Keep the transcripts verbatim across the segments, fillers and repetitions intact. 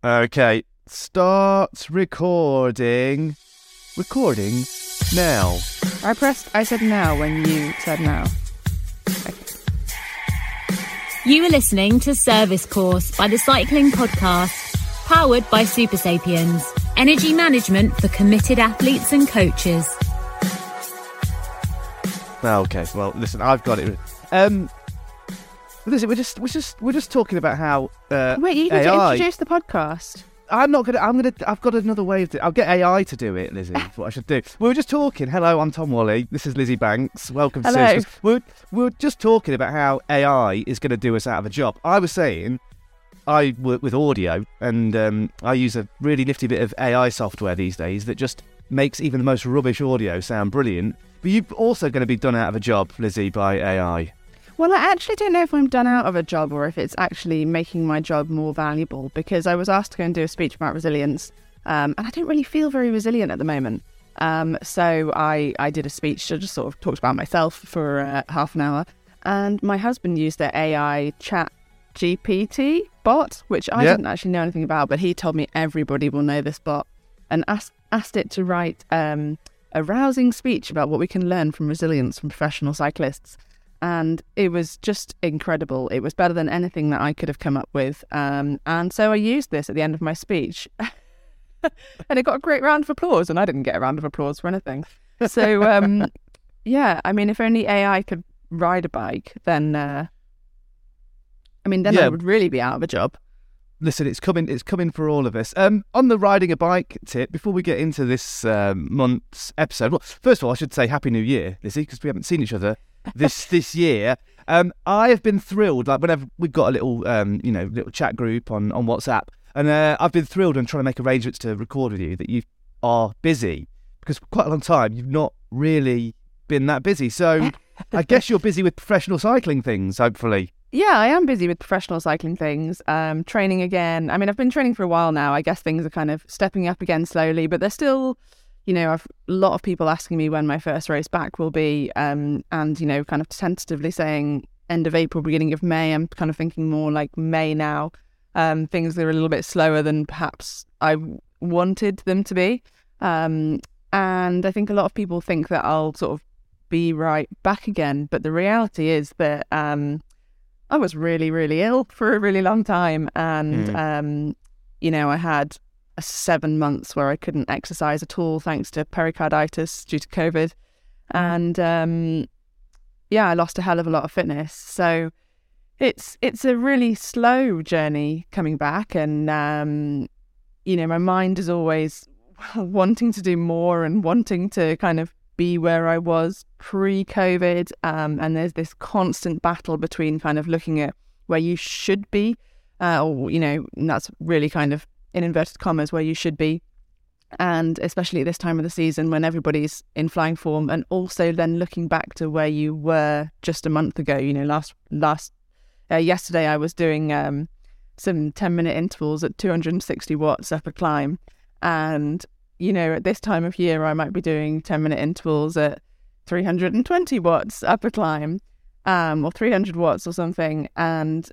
Okay, start recording. Recording now. I pressed, I said now when you said now. Okay. You are listening to Service Course by the Cycling Podcast, powered by Super Sapiens, energy management for committed athletes and coaches. Okay, well, listen, I've got it. Um, listen, we're just, we're just, we're just talking about how uh, Wait, you need A to I. introduce the podcast. I'm not gonna. I'm gonna. I've got another way of. Do, I'll get A I to do it, Lizzie. That's what I should do. We were just talking. Hello, I'm Tom Wally. This is Lizzie Banks. Welcome to Hello. Service Course. We were, we were just talking about how A I is going to do us out of a job. I was saying I work with audio, and um, I use a really nifty bit of A I software these days that just makes even the most rubbish audio sound brilliant. But you're also going to be done out of a job, Lizzie, by A I. Well, I actually don't know if I'm done out of a job or if it's actually making my job more valuable, because I was asked to go and do a speech about resilience, um, and I don't really feel very resilient at the moment. Um, so I, I did a speech, I just sort of talked about myself for uh, half an hour, and my husband used the A I chat G P T bot, which I Yeah. didn't actually know anything about, but he told me everybody will know this bot, and asked, asked it to write um, a rousing speech about what we can learn from resilience from professional cyclists. And it was just incredible. It was better than anything that I could have come up with. Um, and so I used this at the end of my speech. And it got a great round of applause. And I didn't get a round of applause for anything. So, um, yeah, I mean, if only A I could ride a bike, then, uh, I mean, then Yeah. I would really be out of a job. Listen, it's coming. It's coming for all of us. Um, on the riding a bike tip, before we get into this um, month's episode, well, first of all, I should say Happy New Year, Lizzie, because we haven't seen each other this this year. Um, I have been thrilled. Like whenever we've got a little, um, you know, little chat group on on WhatsApp, and uh, I've been thrilled and trying to make arrangements to record with you that you are busy, because for quite a long time you've not really been that busy. So I guess you're busy with professional cycling things, hopefully. Yeah, I am busy with professional cycling things, um, training again. I mean, I've been training for a while now. I guess things are kind of stepping up again slowly, but they're still, you know, I've a lot of people asking me when my first race back will be, um, and, you know, kind of tentatively saying end of April, beginning of May. I'm kind of thinking more like May now. Um, things are a little bit slower than perhaps I wanted them to be. Um, and I think a lot of people think that I'll sort of be right back again. But the reality is that um, I was really, really ill for a really long time. And, Mm. um, you know, I had seven months where I couldn't exercise at all thanks to pericarditis due to COVID. And, um, yeah, I lost a hell of a lot of fitness. So it's it's a really slow journey coming back. And, um, you know, my mind is always wanting to do more and wanting to kind of be where I was pre-COVID. Um, and there's this constant battle between kind of looking at where you should be, uh, or, you know, and that's really kind of in inverted commas where you should be. And especially at this time of the season when everybody's in flying form, and also then looking back to where you were just a month ago. You know, last, last, uh, yesterday I was doing um, some ten minute intervals at two hundred sixty watts up a climb. And, you know, at this time of year, I might be doing ten minute intervals at three hundred twenty watts up a climb, um, or three hundred watts or something. And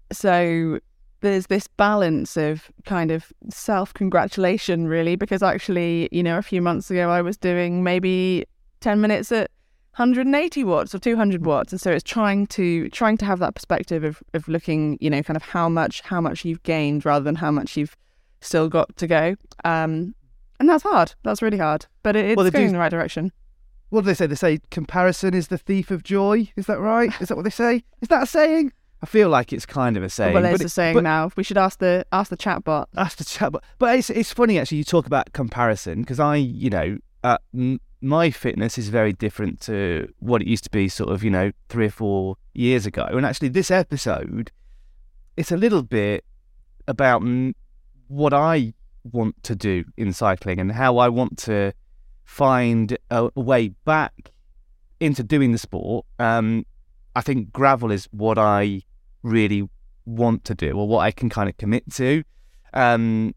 so there's this balance of kind of self-congratulation, really, because actually, you know, a few months ago, I was doing maybe ten minutes at one hundred eighty watts or two hundred watts. And so it's trying to trying to have that perspective of, of looking, you know, kind of how much, how much you've gained rather than how much you've still got to go. Um, and that's hard. That's really hard. But it, it's Well, they going do- in the right direction. What do they say? They say comparison is the thief of joy. Is that right? Is that what they say? Is that a saying? I feel like it's kind of a saying. Well, it's but a it- saying but now. We should ask the ask the chatbot. That's the chat. But, but it's it's funny actually. You talk about comparison because I, you know, uh, m- my fitness is very different to what it used to be, sort of, you know, three or four years ago. And actually, this episode, it's a little bit about mm, what I want to do in cycling and how I want to find a, a way back into doing the sport. Um, I think gravel is what I really want to do, or what I can kind of commit to. Um,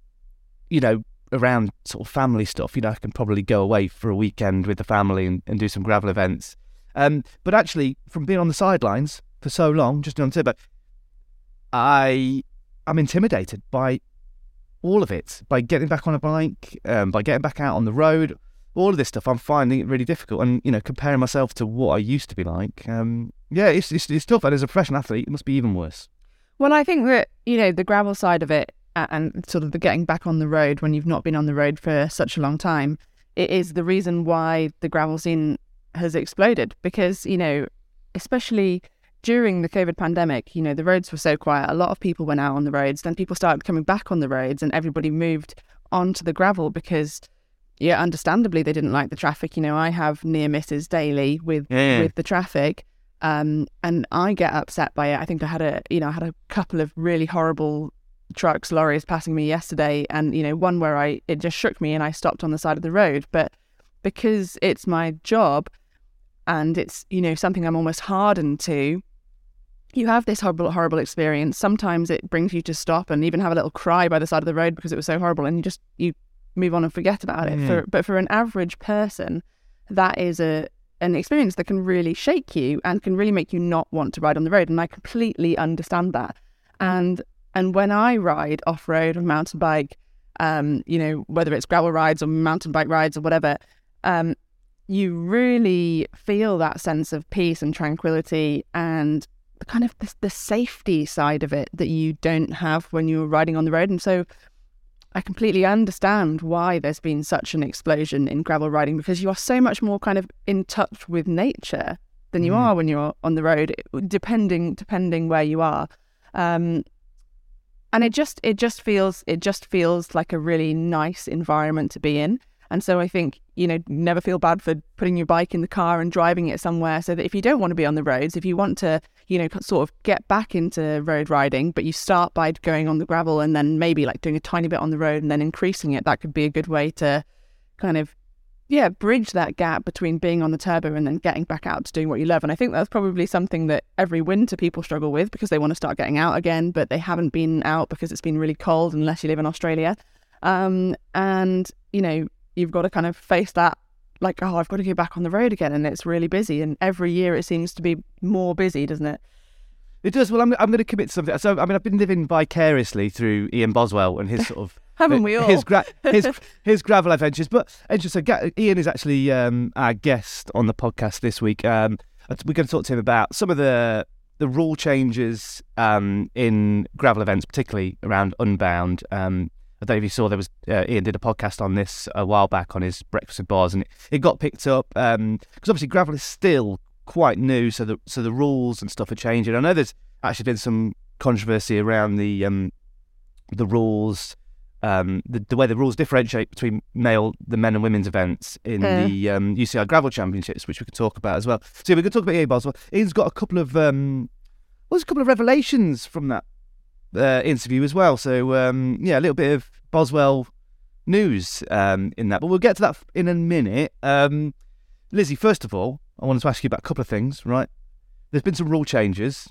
you know, around sort of family stuff, you know, I can probably go away for a weekend with the family and, and do some gravel events. Um, but actually, from being on the sidelines for so long, just on tip, I I'm intimidated by all of it, by getting back on a bike, um, by getting back out on the road, all of this stuff, I'm finding it really difficult. And, you know, comparing myself to what I used to be like, um, yeah, it's, it's, it's tough. And as a professional athlete, it must be even worse. Well, I think that, you know, the gravel side of it and sort of the getting back on the road when you've not been on the road for such a long time, it is the reason why the gravel scene has exploded. Because, you know, especially during the COVID pandemic, you know, the roads were so quiet. A lot of people went out on the roads. Then people started coming back on the roads and everybody moved onto the gravel because, yeah, understandably, they didn't like the traffic. You know, I have near misses daily with Yeah. with the traffic, um, and I get upset by it. I think I had a, you know, I had a couple of really horrible trucks, lorries passing me yesterday, and, you know, one where I it just shook me and I stopped on the side of the road. But because it's my job and it's, you know, something I'm almost hardened to, you have this horrible, horrible experience. Sometimes it brings you to stop and even have a little cry by the side of the road because it was so horrible, and you just you move on and forget about it. Mm. For, but for an average person, that is a an experience that can really shake you and can really make you not want to ride on the road. And I completely understand that. And and when I ride off road or mountain bike, um, you know, whether it's gravel rides or mountain bike rides or whatever, um, you really feel that sense of peace and tranquility and the kind of the, the safety side of it that you don't have when you're riding on the road. And so I completely understand why there's been such an explosion in gravel riding, because you are so much more kind of in touch with nature than you mm. are when you're on the road, depending depending where you are. Um, and it just it just feels it just feels like a really nice environment to be in. And so I think, you know, never feel bad for putting your bike in the car and driving it somewhere, so that if you don't want to be on the roads, if you want to, you know, sort of get back into road riding, but you start by going on the gravel and then maybe like doing a tiny bit on the road and then increasing it, that could be a good way to kind of, yeah, bridge that gap between being on the turbo and then getting back out to doing what you love. And I think that's probably something that every winter people struggle with, because they want to start getting out again, but they haven't been out because it's been really cold unless you live in Australia. Um, and, you know, you've got to kind of face that, like, oh, I've got to go back on the road again, and it's really busy. And every year it seems to be more busy, doesn't it? It does. Well, I'm I'm going to commit to something. So, I mean, I've been living vicariously through Ian Boswell and his sort of haven't we all his gra- his his gravel adventures. But interesting, so Ian is actually um, our guest on the podcast this week. Um, we're going to talk to him about some of the the rule changes um, in gravel events, particularly around Unbound. Um, I don't know if you saw, there was uh, Ian did a podcast on this a while back on his Breakfast with Bars, and it, it got picked up because um, obviously gravel is still quite new, so the so the rules and stuff are changing. I know there's actually been some controversy around the um, the rules, um, the, the way the rules differentiate between male, the men and women's events in uh. the um, U C I Gravel Championships, which we could talk about as well. So we could talk about Ian Boswell. Ian's got a couple of um, well, there's a couple of revelations from that Uh, interview as well, so um, yeah, a little bit of Boswell news um, in that, but we'll get to that in a minute. um, Lizzie, first of all, I wanted to ask you about a couple of things. Right, there's been some rule changes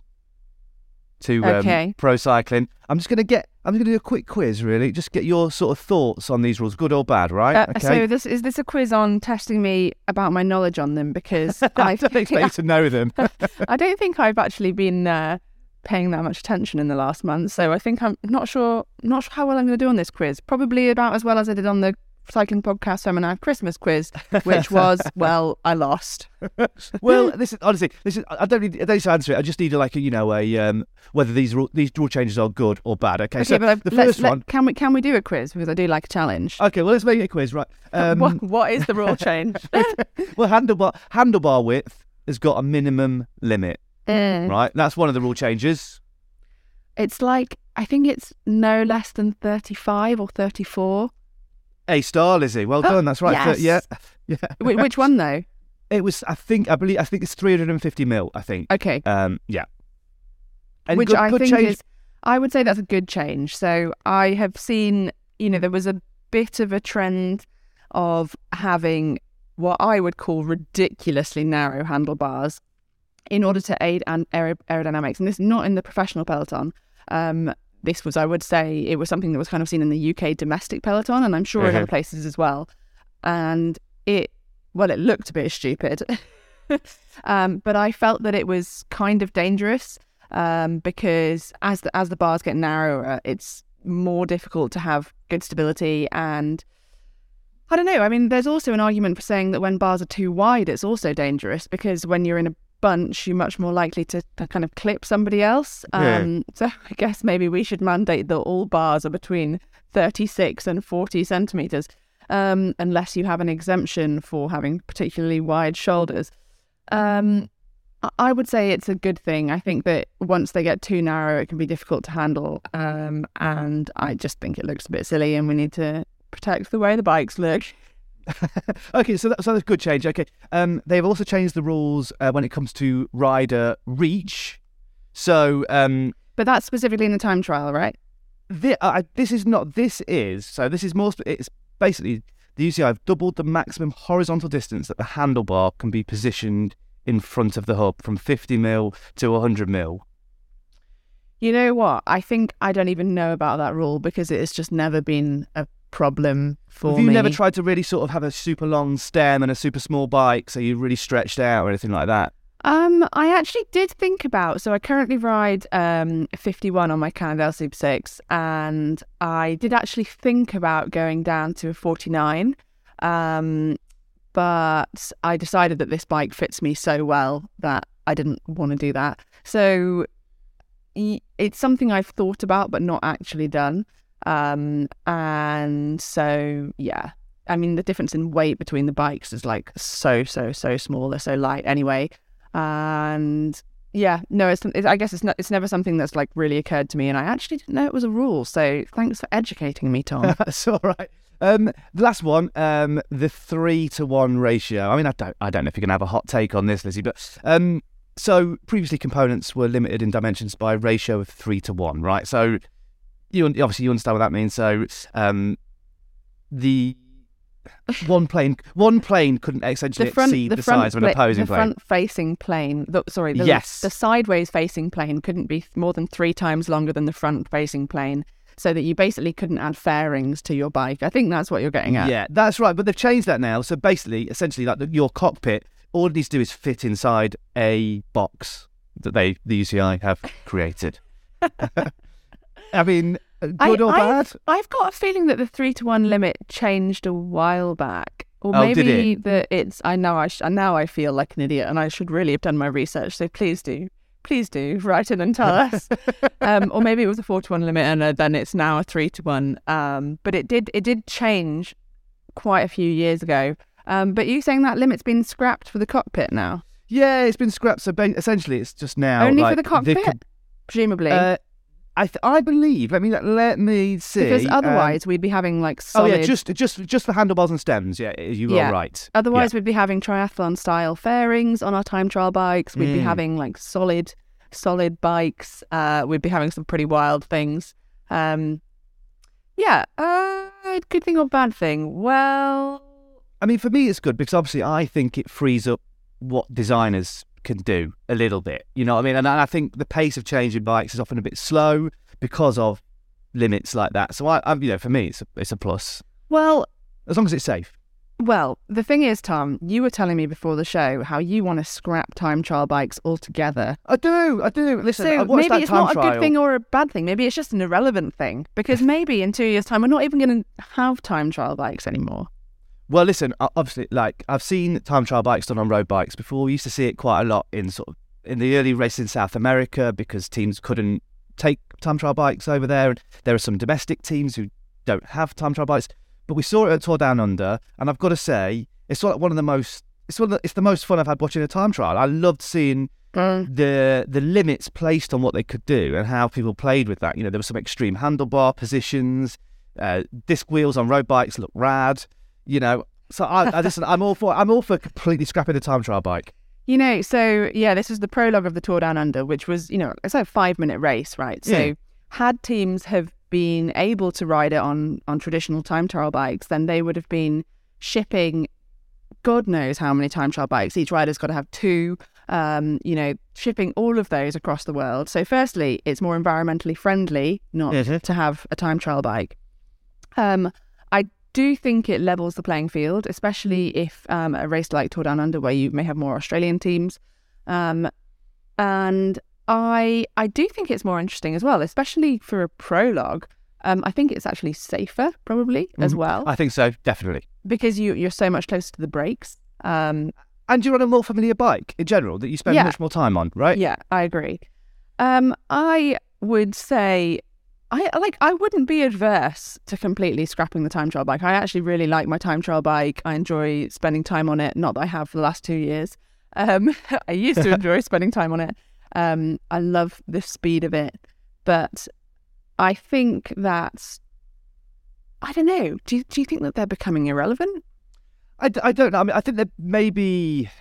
to um, okay. pro cycling. I'm just going to get I'm going to do a quick quiz, really, just get your sort of thoughts on these rules, good or bad, right? Uh, okay. So this is this a quiz on testing me about my knowledge on them? Because I don't expect you to know them. I don't think I've actually been uh, paying that much attention in the last month, so I think I'm not sure not sure how well I'm going to do on this quiz. Probably about as well as I did on the Cycling Podcast Seminar Christmas quiz, which was, well, I lost. Well, this is honestly, this is I don't need I don't need to answer it. I just need like a, you know, a um, whether these rule, these rule changes are good or bad. Okay, okay so but the let's, first one. Let, can we can we do a quiz, because I do like a challenge? Okay, well, let's make it a quiz, right? Um, what what is the rule change? Well, handlebar handlebar width has got a minimum limit, uh, right? That's one of the rule changes. It's like, I think it's no less than thirty-five or thirty-four. A star, Lizzie. Well done. That's right. Yes. Yeah, yeah. Wh- which one though? It was. I think. I believe. I think it's three hundred fifty mil. I think. Okay. Um. Yeah. And Which good, I good think change. is, I would say that's a good change. So I have seen, you know, there was a bit of a trend of having what I would call ridiculously narrow handlebars in order to aid an aer- aerodynamics, and this is not in the professional peloton. Um, this was, I would say, it was something that was kind of seen in the U K domestic peloton, and I'm sure uh-huh. in other places as well. And it, well, it looked a bit stupid, um, but I felt that it was kind of dangerous um, because as the as the bars get narrower, it's more difficult to have good stability. And I don't know, I mean, there's also an argument for saying that when bars are too wide, it's also dangerous, because when you're in a bunch, you're much more likely to, to kind of clip somebody else. Yeah. Um, so I guess maybe we should mandate that all bars are between thirty-six and forty centimetres, um, unless you have an exemption for having particularly wide shoulders. Um, I would say it's a good thing. I think that once they get too narrow, it can be difficult to handle. Um, and I just think it looks a bit silly, and we need to protect the way the bikes look. Okay, so, that, so that's a good change. Okay, um, they've also changed the rules uh, when it comes to rider reach. So, um, but that's specifically in the time trial, right? This, uh, this is not. This is so. This is more. It's basically the U C I have doubled the maximum horizontal distance that the handlebar can be positioned in front of the hub, from fifty mil to one hundred mil. You know what? I think I don't even know about that rule, because it has just never been a problem for me. Have you never tried to really sort of have a super long stem and a super small bike, so you're really stretched out or anything like that? Um, I actually did think about, so I currently ride um fifty-one on my Cannondale Super six, and I did actually think about going down to a forty-nine, um, but I decided that this bike fits me so well that I didn't want to do that. So it's something I've thought about but not actually done. Um, and so, yeah, I mean, the difference in weight between the bikes is like so, so, so small. They're so light anyway. And yeah, no, it's, it's I guess it's not, it's never something that's like really occurred to me. And I actually didn't know it was a rule. So thanks for educating me, Tom. That's all right. Um, the last one, um, the three to one ratio. I mean, I don't, I don't know if you're gonna have a hot take on this, Lizzie, but um, so previously components were limited in dimensions by a ratio of three to one, right? So you obviously you understand what that means. So um, the one plane, one plane couldn't essentially the front, exceed the, the front size of pla- an opposing the plane. front facing plane, the, sorry, the, Yes. the sideways facing plane couldn't be more than three times longer than the front facing plane, so that you basically couldn't add fairings to your bike. I think that's what you're getting at. Yeah, that's right. But they've changed that now. So basically, essentially, like the, your cockpit, all it needs to do is fit inside a box that they, the U C I, have created. I mean, good I, or I've, bad? I've got a feeling that the three to one limit changed a while back, or Oh, maybe did it? that it's. I know I sh- now I feel like an idiot, and I should really have done my research. So please do, please do write in and tell us. um, or maybe it was a four to one limit, and uh, then it's now a three to one. Um, but it did it did change quite a few years ago. Um, but you saying that limit's been scrapped for the cockpit now? Yeah, it's been scrapped. So ba- essentially, it's just now Only like, for the cockpit, co- presumably. uh, I th- I believe. Let me let me see. Because um, otherwise, we'd be having like oh solid. yeah, just just just for handlebars and stems. Yeah, you Yeah. are right. Otherwise, we'd be having triathlon style fairings on our time trial bikes. We'd be Mm. having like solid, solid bikes. Uh, we'd be having some pretty wild things. Um, yeah, uh, good thing or bad thing? Well, I mean, for me, it's good because obviously I think it frees up what designers can do a little bit. You know what I mean? And I think the pace of changing bikes is often a bit slow because of limits like that. So I, I you know, for me, it's a, it's a plus well, as long as it's safe. well. The thing is, Tom, you were telling me before the show how you want to scrap time trial bikes altogether. I do, I do. Listen, I So watched maybe that it's time not a trial. good thing or a bad thing. Maybe it's just an irrelevant thing, because maybe in two years' time we're not even going to have time trial bikes anymore. Well, listen, o- obviously, like I've seen time trial bikes done on road bikes before. We used to see it quite a lot in sort of in the early races in South America because teams couldn't take time trial bikes over there, and there are some domestic teams who don't have time trial bikes. But we saw it at Tour Down Under, and I've got to say, it's like one of the most it's one of the, it's the most fun I've had watching a time trial. I loved seeing Mm. the the limits placed on what they could do and how people played with that. You know, there were some extreme handlebar positions, uh, disc wheels on road bikes look rad. You know, so I, I listen. I'm all for. I'm all for completely scrapping the time trial bike. You know, so yeah, this is the prologue of the Tour Down Under, which was, you know, it's like a five minute race, right? So Yeah. had teams have been able to ride it on on traditional time trial bikes, then they would have been shipping God knows how many time trial bikes. Each rider's got to have two, um, you know, shipping all of those across the world. So firstly, it's more environmentally friendly not Mhm. to have a time trial bike. Um, I do think it levels the playing field, especially if um, a race like Tour Down Under, where you may have more Australian teams. Um, and I I do think it's more interesting as well, especially for a prologue, Um, I think it's actually safer, probably, mm-hmm. as well. I think so, definitely. Because you, you're so much closer to the brakes. Um, and you're on a more familiar bike in general that you spend yeah. much more time on, right? Yeah, I agree. Um, I would say, I like. I wouldn't be adverse to completely scrapping the time trial bike. I actually really like my time trial bike. I enjoy spending time on it. Not that I have for the last two years. Um, I used to enjoy spending time on it. Um, I love the speed of it. But I think that, I don't know, do you, do you think that they're becoming irrelevant? I, I don't know. I mean, I think that maybe,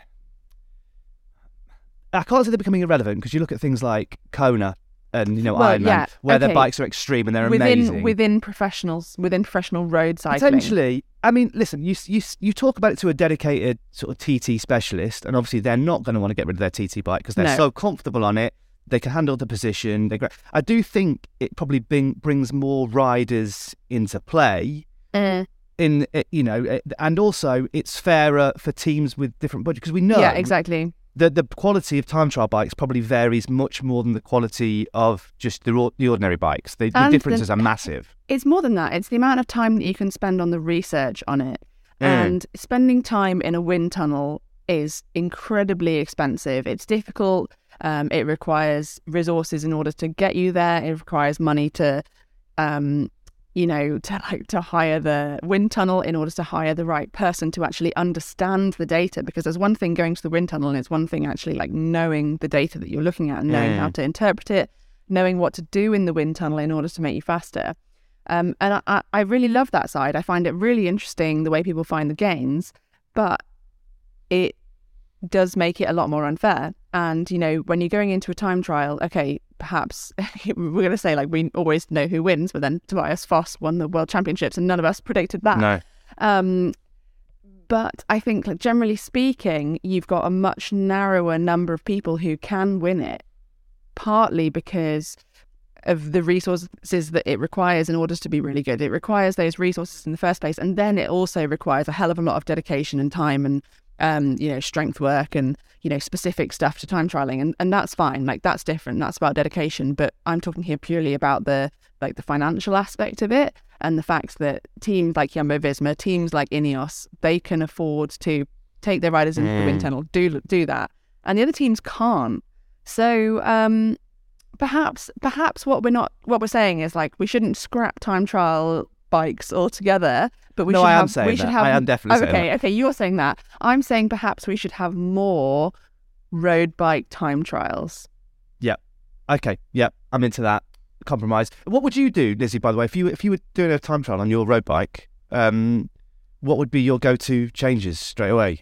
I can't say they're becoming irrelevant because you look at things like Kona and, you know, well, Ironman, yeah, where okay. their bikes are extreme and they're within, amazing. Within professionals, within professional road cycling. Potentially. I mean, listen, you, you, you talk about it to a dedicated sort of T T specialist, and obviously they're not going to want to get rid of their T T bike because they're No. so comfortable on it. They can handle the position. They're great. I do think it probably bring, brings more riders into play. Uh, in you know, and also it's fairer for teams with different budgets because we know yeah, exactly. that the quality of time trial bikes probably varies much more than the quality of just the, the ordinary bikes. The, the differences the, are massive. It's more than that. It's the amount of time that you can spend on the research on it, Mm. and spending time in a wind tunnel is incredibly expensive. It's difficult. Um, it requires resources in order to get you there. It requires money to, um, you know, to like to hire the wind tunnel in order to hire the right person to actually understand the data. Because there's one thing going to the wind tunnel, and it's one thing actually like knowing the data that you're looking at and knowing Mm. how to interpret it, knowing what to do in the wind tunnel in order to make you faster. Um, and I, I really love that side. I find it really interesting the way people find the gains, but it does make it a lot more unfair. And, you know, when you're going into a time trial, okay, perhaps we're going to say like we always know who wins, but then Tobias Foss won the world championships and none of us predicted that. No. Um, but I think, like, generally speaking, you've got a much narrower number of people who can win it, partly because of the resources that it requires in order to be really good. It requires those resources in the first place, and then it also requires a hell of a lot of dedication and time and um, you know, strength work and, you know, specific stuff to time trialing, and, and that's fine. Like, that's different. That's about dedication. But I'm talking here purely about the like the financial aspect of it, and the fact that teams like Jumbo-Visma, teams like Ineos, they can afford to take their riders into mm. the wind tunnel, do do that, and the other teams can't. So um, perhaps perhaps what we're not what we're saying is like we shouldn't scrap time trial bikes altogether, but we no, should I am have, saying we should that. have. I am definitely oh, saying okay, that. okay, you're saying that. I'm saying perhaps we should have more road bike time trials. Yeah. Okay. Yeah, I'm into that compromise. What would you do, Lizzie? By the way, if you if you were doing a time trial on your road bike, um, what would be your go-to changes straight away?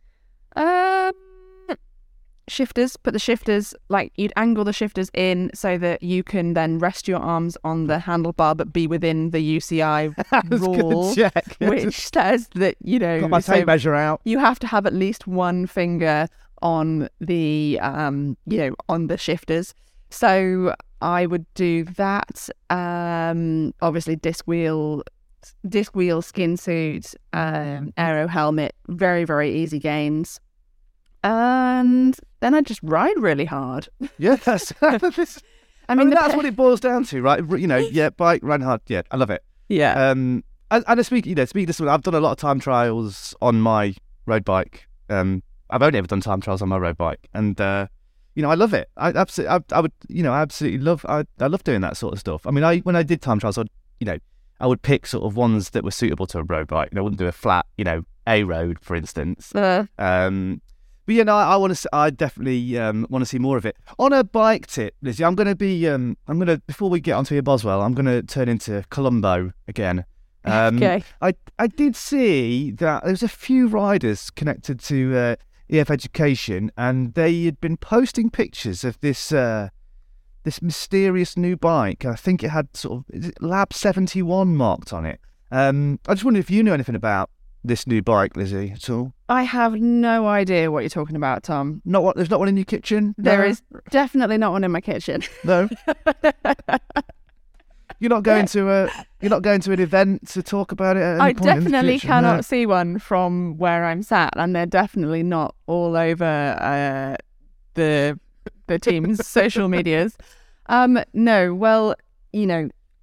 Um, shifters. Put the shifters, like, you'd angle the shifters in so that you can then rest your arms on the handlebar but be within the U C I rule, check. which says that, you know, got my tape so measure out. you have to have at least one finger on the um you know on the shifters. So I would do that. Um, obviously disc wheel, disc wheel, skin suit, um, aero helmet, very very easy gains. And then I just ride really hard. Yeah, that's. I mean, I mean, that's pe- what it boils down to, right? You know, yeah, bike, run hard. Yeah, I love it. Yeah. Um, and, and I speak, you know, speaking to someone, I've done a lot of time trials on my road bike. Um, I've only ever done time trials on my road bike, and uh, you know, I love it. I absolutely, I, I would, you know, I absolutely love. I, I love doing that sort of stuff. I mean, I when I did time trials, I'd, you know, I would pick sort of ones that were suitable to a road bike. You know, I wouldn't do a flat, you know, A road, for instance. Uh, Um. But yeah, no, I, I want to. I definitely um, want to see more of it on a bike tip, Lizzie. I'm going to be. Um, I'm going to before we get onto your Boswell, I'm going to turn into Colombo again. Um, okay. I I did see that there's a few riders connected to uh, E F Education, and they had been posting pictures of this uh, this mysterious new bike. I think it had sort of is it Lab seventy-one marked on it. Um, I just wondered if you knew anything about this new bike, Lizzie, at all. I have no idea what you're talking about, Tom. Not what? There's not one in your kitchen. There No? is definitely not one in my kitchen. No. You're not going to a. You're not going to an event to talk about it. At any I point in the definitely future? cannot No. see one from where I'm sat, and they're definitely not all over uh, the the team's social medias. Um, no, well, you know,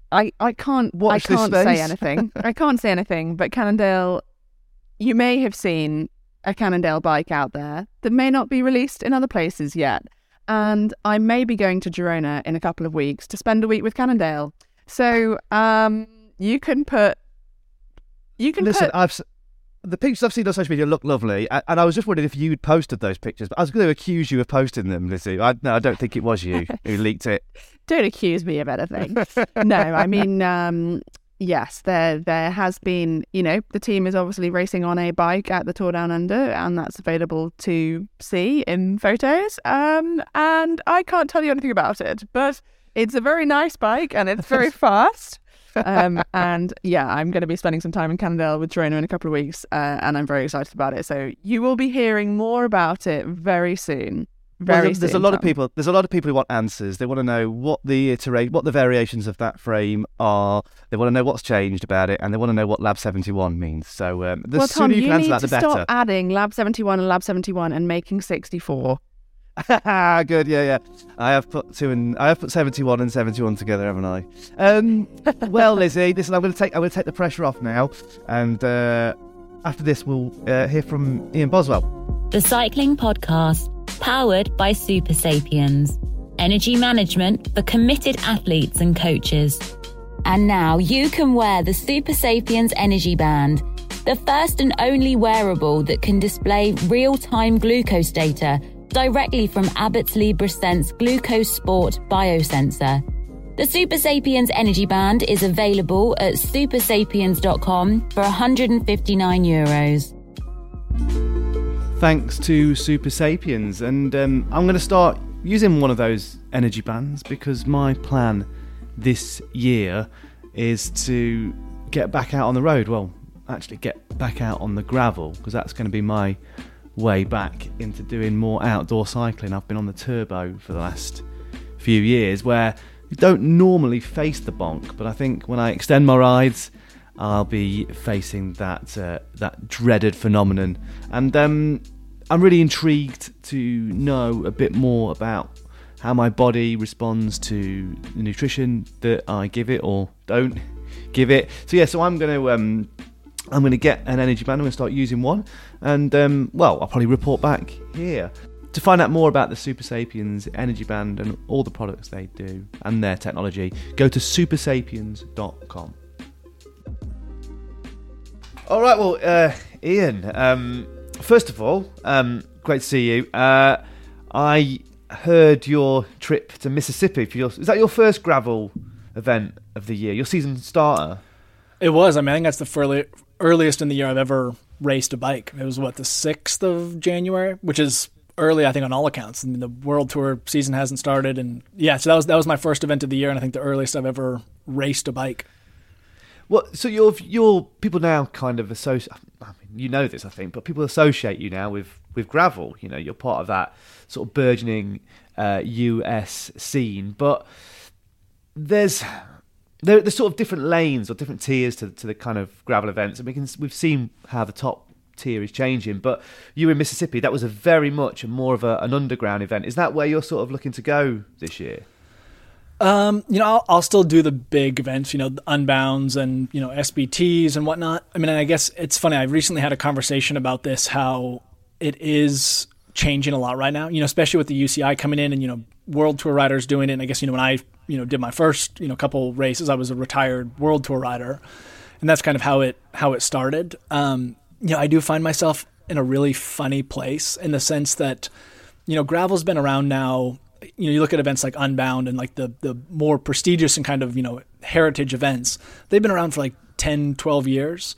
I, I can't Watch I can't this say space. anything. I can't say anything, but Cannondale, you may have seen a Cannondale bike out there that may not be released in other places yet. And I may be going to Girona in a couple of weeks to spend a week with Cannondale. So um, you can put... You can Listen, put... I've s- the pictures I've seen on social media look lovely, a- and I was just wondering if you'd posted those pictures. But I was going to accuse you of posting them, Lizzie. I, no, I don't think it was you who leaked it. Don't accuse me of anything. No, I mean, um, yes, there there has been, you know, the team is obviously racing on a bike at the Tour Down Under, and that's available to see in photos. Um, and I can't tell you anything about it, but it's a very nice bike and it's very fast. Um, and yeah, I'm going to be spending some time in Cannondale with Girona in a couple of weeks, uh, and I'm very excited about it. So you will be hearing more about it very soon. Very Well, there's, there's a soon, lot of Tom. people. There's a lot of people who want answers. They want to know what the iterate, what the variations of that frame are. They want to know what's changed about it, and they want to know what Lab seventy-one means. So um, the Well, sooner Tom, you you can answer need that, to the better. stop adding Lab seventy-one and Lab seventy-one and making sixty-four. Good, yeah, yeah. I have put two and I have put seventy-one and seventy-one together, haven't I? Um, well, Lizzie, listen, I'm going to take I'm going to take the pressure off now, and uh, after this, we'll uh, hear from Ian Boswell. The Cycling Podcast, powered by Super Sapiens. Energy management for committed athletes and coaches. And now you can wear the Super Sapiens Energy Band, the first and only wearable that can display real-time glucose data directly from Abbott's LibreSense Glucose Sport biosensor. The Super Sapiens Energy Band is available at super sapiens dot com for one hundred fifty-nine euros. Thanks to Super Sapiens, and um, I'm going to start using one of those energy bands because my plan this year is to get back out on the road. Well, actually get back out on the gravel, because that's going to be my way back into doing more outdoor cycling. I've been on the turbo for the last few years, where you don't normally face the bonk, but I think when I extend my rides, I'll be facing that uh, that dreaded phenomenon. And um, I'm really intrigued to know a bit more about how my body responds to the nutrition that I give it or don't give it. So yeah, so I'm going to um, I'm going to get an energy band. I'm going to start using one, and um, well, I'll probably report back here. To find out more about the Super Sapiens Energy Band and all the products they do and their technology, go to super sapiens dot com. All right, well, uh, Ian, um, first of all, um, great to see you. Uh, I heard your trip to Mississippi for your. Is that your first gravel event of the year? Your season starter? It was. I mean, I think that's the early, earliest in the year I've ever raced a bike. It was, what, the sixth of January, which is early, I think, on all accounts. I mean, the World Tour season hasn't started, and yeah, so that was that was my first event of the year, and I think the earliest I've ever raced a bike. Well, so your your people now kind of associate. I mean, you know this, I think, but people associate you now with, with gravel. You know, you're part of that sort of burgeoning uh, U S scene. But there's there, there's sort of different lanes or different tiers to to the kind of gravel events, and we can we've seen how the top tier is changing. But you in Mississippi, that was a very much more of a, an underground event. Is that where you're sort of looking to go this year? Um, you know, I'll, I'll still do the big events, you know, the Unbounds and, you know, S B Ts and whatnot. I mean, and I guess it's funny. I recently had a conversation about this, how it is changing a lot right now, you know, especially with the U C I coming in and, you know, World Tour riders doing it. And I guess, you know, when I, you know, did my first, you know, couple races, I was a retired World Tour rider, and that's kind of how it, how it started. Um, you know, I do find myself in a really funny place in the sense that, you know, gravel's been around now. You know, you look at events like Unbound and like the the more prestigious and kind of, you know, heritage events, they've been around for like ten, twelve years.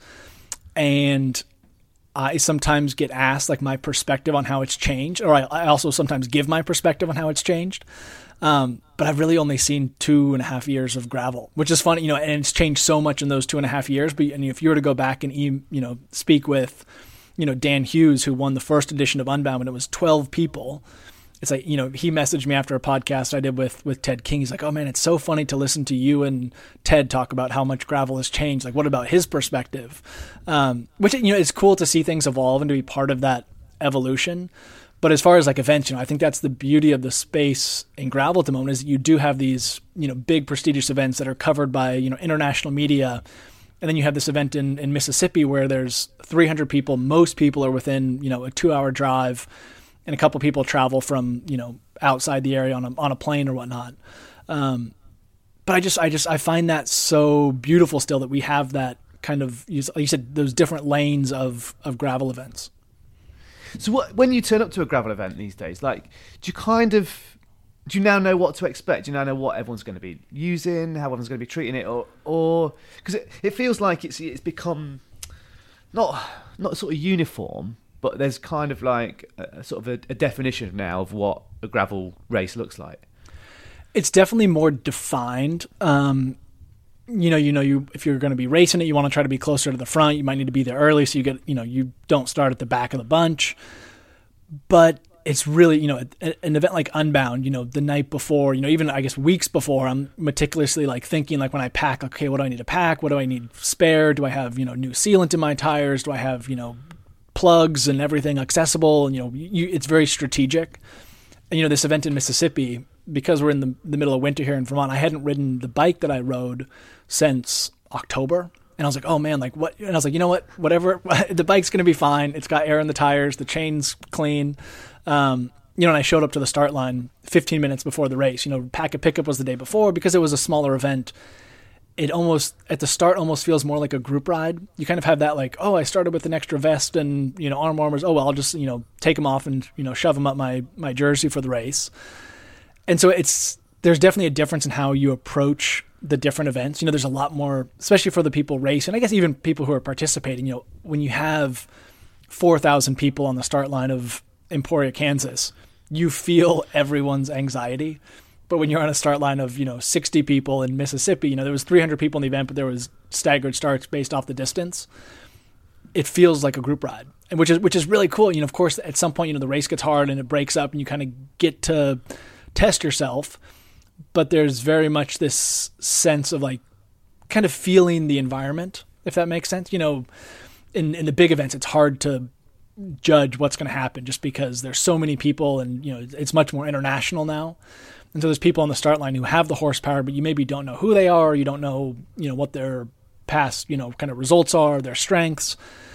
And I sometimes get asked like my perspective on how it's changed, or I, I also sometimes give my perspective on how it's changed. Um, but I've really only seen two and a half years of gravel, which is funny, you know, and it's changed so much in those two and a half years. But and if you were to go back and, you know, speak with, you know, Dan Hughes, who won the first edition of Unbound when it was twelve people, it's like, you know, he messaged me after a podcast I did with, with Ted King. He's like, oh man, it's so funny to listen to you and Ted talk about how much gravel has changed. Like, what about his perspective? Um, which, you know, it's cool to see things evolve and to be part of that evolution. But as far as like events, you know, I think that's the beauty of the space in gravel at the moment is that you do have these, you know, big prestigious events that are covered by, you know, international media. And then you have this event in, in Mississippi where there's three hundred people. Most people are within, you know, a two hour drive, and a couple people travel from, you know, outside the area on a, on a plane or whatnot. Um, but I just, I just, I find that so beautiful still that we have that kind of, you said, those different lanes of, of gravel events. So what, when you turn up to a gravel event these days, like, do you kind of, do you now know what to expect? Do you now know what everyone's going to be using, how everyone's going to be treating it, or, or because it, it feels like it's it's become not not sort of uniform, but there's kind of like a, a sort of a, a definition now of what a gravel race looks like. It's definitely more defined. Um, you know, you know, you if you're going to be racing it, you want to try to be closer to the front. You might need to be there early, so you get, you know, you don't start at the back of the bunch. But it's really, you know, an event like Unbound, you know, the night before, you know, even I guess weeks before, I'm meticulously like thinking like when I pack, okay, what do I need to pack? What do I need spare? Do I have, you know, new sealant in my tires? Do I have, you know, plugs and everything accessible? And, you know, you, it's very strategic. And, you know, this event in Mississippi, because we're in the, the middle of winter here in Vermont, I hadn't ridden the bike that I rode since October. And I was like, oh man, like what? And I was like, you know what, whatever, the bike's going to be fine. It's got air in the tires. The chain's clean. Um, you know, and I showed up to the start line fifteen minutes before the race. You know, Pack a Pickup was the day before because it was a smaller event. It almost, at the start, almost feels more like a group ride. You kind of have that like, oh, I started with an extra vest and, you know, arm warmers. Oh, well, I'll just, you know, take them off and, you know, shove them up my, my jersey for the race. And so it's, there's definitely a difference in how you approach the different events. You know, there's a lot more, especially for the people racing, I guess even people who are participating, you know, when you have four thousand people on the start line of Emporia, Kansas, you feel everyone's anxiety. But when you're on a start line of, you know, sixty people in Mississippi, you know, there was three hundred people in the event, but there was staggered starts based off the distance. It feels like a group ride, and which is which is really cool. You know, of course, at some point, you know, the race gets hard and it breaks up, and you kind of get to test yourself. But there's very much this sense of like kind of feeling the environment, if that makes sense. You know, in in the big events, it's hard to judge what's going to happen just because there's so many people, and you know, it's much more international now. And so there's people on the start line who have the horsepower, but you maybe don't know who they are, or you don't know, you know, what their past, you know, kind of results are, their strengths,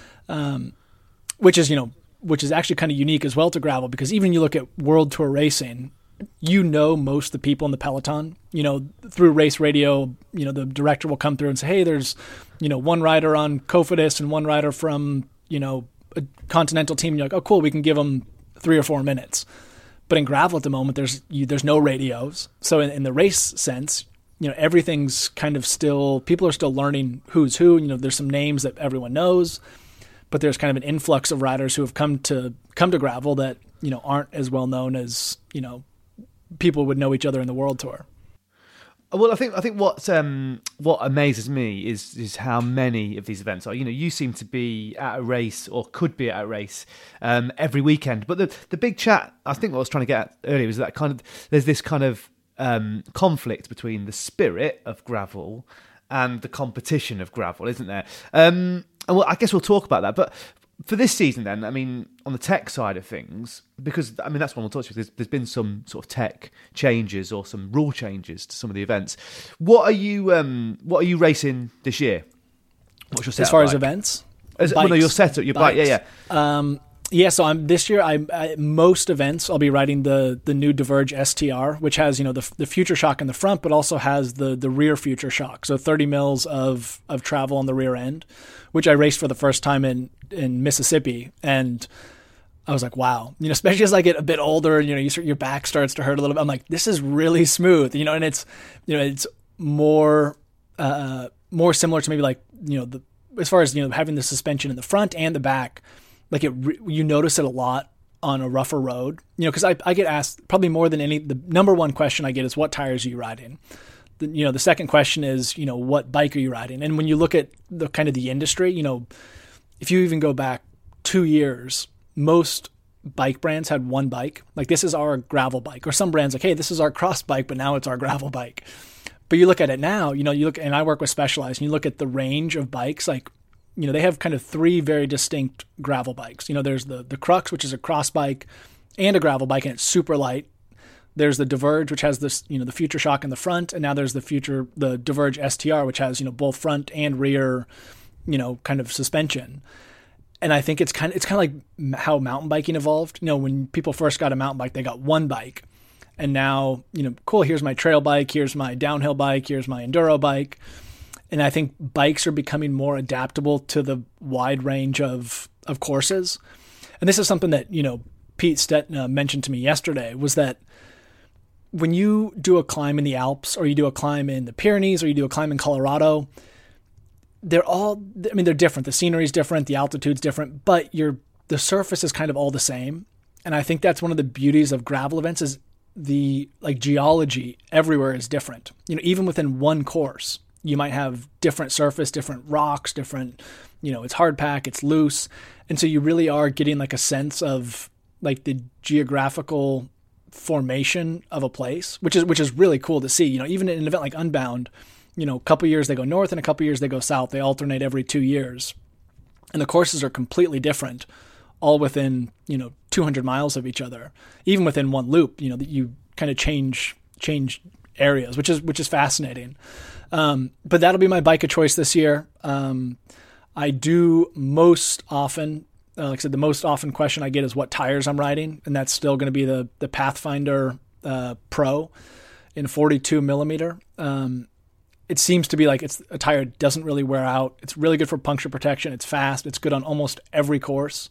um, which is, you know, which is actually kind of unique as well to gravel, because even you look at World Tour racing, you know, most of the people in the peloton, you know, through race radio, you know, the director will come through and say, hey, there's, you know, one rider on Cofidis and one rider from, you know, a continental team. And you're like, oh, cool, we can give them three or four minutes. But in gravel at the moment, there's you, there's no radios. So in, in the race sense, you know, everything's kind of still, people are still learning who's who. You know, there's some names that everyone knows, but there's kind of an influx of riders who have come to come to gravel that, you know, aren't as well known as, you know, people would know each other in the World Tour. Well, I think I think what um, what amazes me is is how many of these events are. You know, you seem to be at a race or could be at a race um, every weekend. But the the big chat, I think what I was trying to get at earlier was that kind of there's this kind of um, conflict between the spirit of gravel and the competition of gravel, isn't there? Um, and well, I guess we'll talk about that. But for this season, then, I mean, on the tech side of things, because I mean that's what we'll talk to. There's, there's been some sort of tech changes or some rule changes to some of the events. What are you um, What are you racing this year? What's your setup as far like? as events? As, well, no, your setup, your bike, Bikes. yeah, yeah. Um, yeah, so I'm this year. I, I most events I'll be riding the the new Diverge S T R, which has, you know, the the future shock in the front, but also has the the rear future shock. So thirty mils of of travel on the rear end, which I raced for the first time in in Mississippi, and I was like, wow, you know, especially as I get a bit older, you know, you start, your back starts to hurt a little bit. I'm like, this is really smooth, you know, and it's, you know, it's more uh, more similar to maybe like, you know, the as far as, you know, having the suspension in the front and the back. Like it, you notice it a lot on a rougher road, you know, because I, I get asked probably more than any, the number one question I get is what tires are you riding? The, you know, the second question is, you know, what bike are you riding? And when you look at the kind of the industry, you know, if you even go back two years, most bike brands had one bike. Like this is our gravel bike, or some brands like, hey, this is our cross bike, but now it's our gravel bike. But you look at it now, you know, you look, and I work with Specialized, and you look at the range of bikes, like, you know, they have kind of three very distinct gravel bikes. You know, there's the the Crux, which is a cross bike. and a gravel bike, and it's super light. There's the Diverge, which has this, you know, the Future Shock in the front, and now there's the Future, the Diverge S T R, which has, you know, both front and rear, you know, kind of suspension. And I think it's kind of it's kind of like how mountain biking evolved. You know, when people first got a mountain bike, they got one bike, and now, you know, cool. Here's my trail bike. Here's my downhill bike. Here's my enduro bike. And I think bikes are becoming more adaptable to the wide range of of courses. And this is something that, you know, Pete Stetina mentioned to me yesterday, was that when you do a climb in the Alps, or you do a climb in the Pyrenees, or you do a climb in Colorado, they're all, I mean, they're different. The scenery is different, the altitude's different, but you're, the surface is kind of all the same. And I think that's one of the beauties of gravel events, is the like geology everywhere is different. You know, even within one course, you might have different surface, different rocks, different, you know, it's hard pack, it's loose. And so you really are getting like a sense of like the geographical formation of a place, which is which is really cool to see. You know, even in an event like Unbound, you know, a couple years they go north and a couple years they go south. They alternate every two years, and the courses are completely different, all within, you know, two hundred miles of each other. Even within one loop, you know, that you kind of change change areas, which is which is fascinating. Um, but that'll be my bike of choice this year. Um, I do most often. Uh, like I said, the most often question I get is what tires I'm riding, and that's still going to be the the Pathfinder uh, Pro in forty-two millimeter. Um, it seems to be like it's a tire that doesn't really wear out. It's really good for puncture protection. It's fast. It's good on almost every course,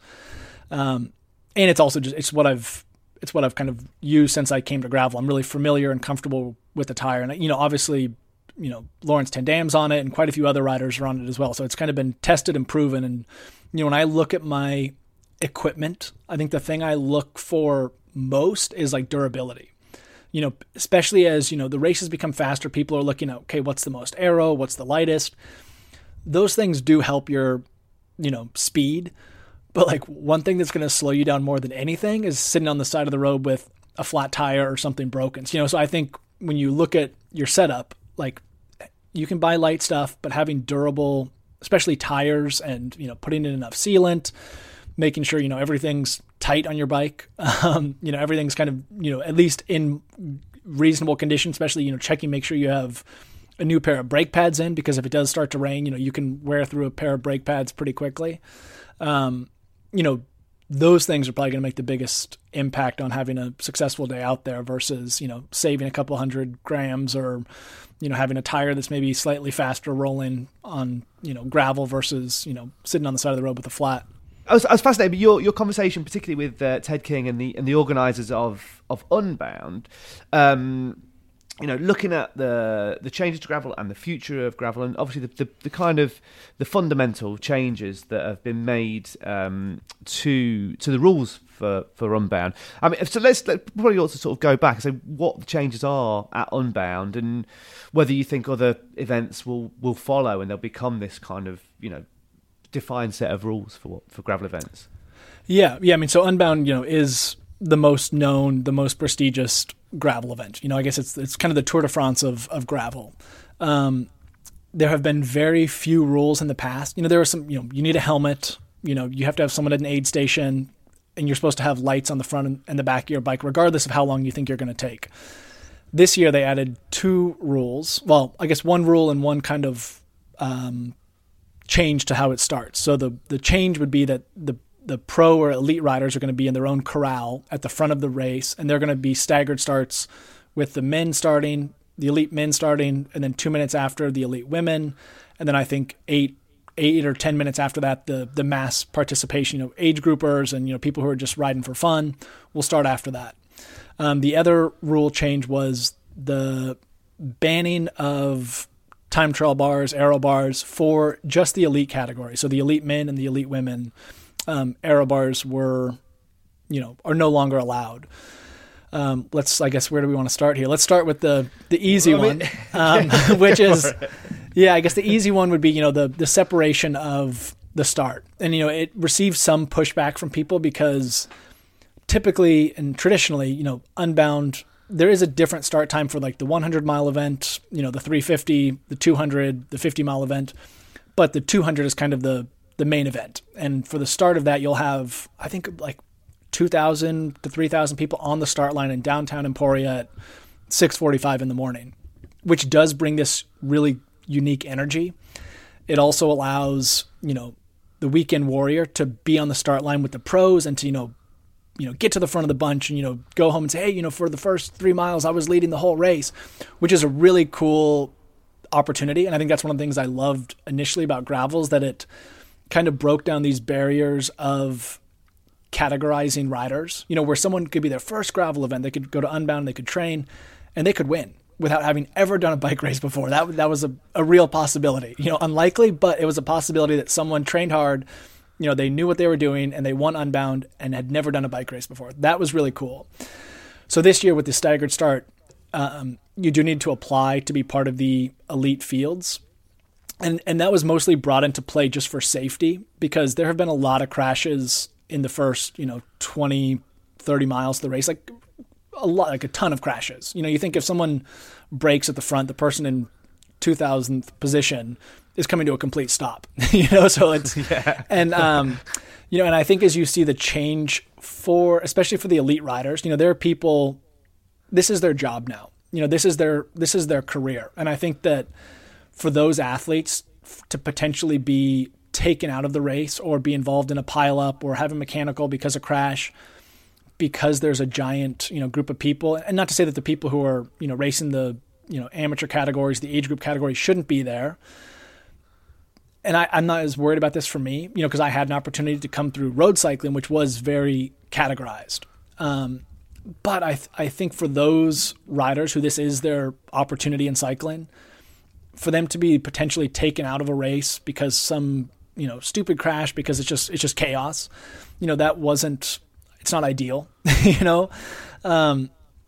um, and it's also just it's what I've it's what I've kind of used since I came to gravel. I'm really familiar and comfortable with the tire, and you know, obviously, you know, Lawrence Tandam's on it, and quite a few other riders are on it as well. So it's kind of been tested and proven. And you know, when I look at my equipment, I think the thing I look for most is like durability. You know, especially as, you know, the races become faster, people are looking at, okay, what's the most aero? What's the lightest? Those things do help your, you know, speed. But like one thing that's going to slow you down more than anything is sitting on the side of the road with a flat tire or something broken. So, you know, so I think when you look at your setup, like you can buy light stuff, but having durable, especially tires, and, you know, putting in enough sealant, making sure, you know, everything's tight on your bike. Um, you know, everything's kind of, you know, at least in reasonable condition, especially, you know, checking, make sure you have a new pair of brake pads in, because if it does start to rain, you know, you can wear through a pair of brake pads pretty quickly. Um, you know, those things are probably going to make the biggest impact on having a successful day out there versus, you know, saving a couple hundred grams, or, you know, having a tire that's maybe slightly faster rolling on, you know, gravel versus, you know, sitting on the side of the road with a flat. I was, I was fascinated by your, your conversation, particularly with uh, Ted King and the and the organisers of of Unbound. Um, you know, looking at the the changes to gravel and the future of gravel, and obviously the, the, the kind of the fundamental changes that have been made um, to to the rules for, for Unbound. I mean, so let's let, probably also sort of go back and say what the changes are at Unbound, and whether you think other events will, will follow and they'll become this kind of, you know, defined set of rules for for gravel events. Yeah, yeah. I mean, so Unbound, you know, is the most known, the most prestigious gravel event. You know, I guess it's it's kind of the Tour de France of of gravel. Um, there have been very few rules in the past. You know, there are some. You know, you need a helmet. You know, you have to have someone at an aid station, and you're supposed to have lights on the front and the back of your bike, regardless of how long you think you're going to take. This year, they added two rules. Well, I guess one rule and one kind of um, change to how it starts. So the the change would be that the the pro or elite riders are going to be in their own corral at the front of the race, and they're going to be staggered starts with the men starting, the elite men starting, and then two minutes after the elite women, and then I think eight eight or ten minutes after that, the the mass participation, you know, age groupers and, you know, people who are just riding for fun will start after that. Um, the other rule change was the banning of time trial bars, aero bars for just the elite category. So the elite men and the elite women, um, aero bars were, you know, are no longer allowed. Um, let's, I guess, where do we want to start here? Let's start with the, the easy well, I mean, one, um, which is, yeah, I guess the easy one would be, you know, the, the separation of the start. And, you know, it receives some pushback from people because typically and traditionally, you know, Unbound, there is a different start time for like the one hundred mile event, you know, the three fifty, the two hundred, the fifty mile event, but the two hundred is kind of the, the main event. And for the start of that, you'll have, I think, like two thousand to three thousand people on the start line in downtown Emporia at six forty-five in the morning, which does bring this really unique energy. It also allows, you know, the weekend warrior to be on the start line with the pros and to, you know, you know, get to the front of the bunch and, you know, go home and say, hey, you know, for the first three miles, I was leading the whole race, which is a really cool opportunity. And I think that's one of the things I loved initially about gravel is that it kind of broke down these barriers of categorizing riders, you know, where someone could be their first gravel event. They could go to Unbound, they could train, and they could win without having ever done a bike race before. That that was a, a real possibility, you know, unlikely, but it was a possibility that someone trained hard, you know, they knew what they were doing and they won Unbound and had never done a bike race before. That was really cool. So this year with the staggered start, um, you do need to apply to be part of the elite fields. And and that was mostly brought into play just for safety, because there have been a lot of crashes in the first, you know, twenty, thirty miles of the race, like a lot, like a ton of crashes. You know, you think if someone breaks at the front, the person in two thousandth position is coming to a complete stop, you know, so it's, yeah. and, um, you know, and I think as you see the change for, especially for the elite riders, you know, there are people, this is their job now, you know, this is their, this is their career. And I think that for those athletes to potentially be taken out of the race or be involved in a pileup or have a mechanical because of crash, because there's a giant, you know, group of people, and not to say that the people who are, you know, racing the, you know, amateur categories, the age group categories shouldn't be there. And I, I'm not as worried about this for me, you know, because I had an opportunity to come through road cycling, which was very categorized. Um, but I, th- I think for those riders who this is their opportunity in cycling, for them to be potentially taken out of a race because some, you know, stupid crash, because it's just, it's just chaos, you know, that wasn't, it's not ideal, you know? Um,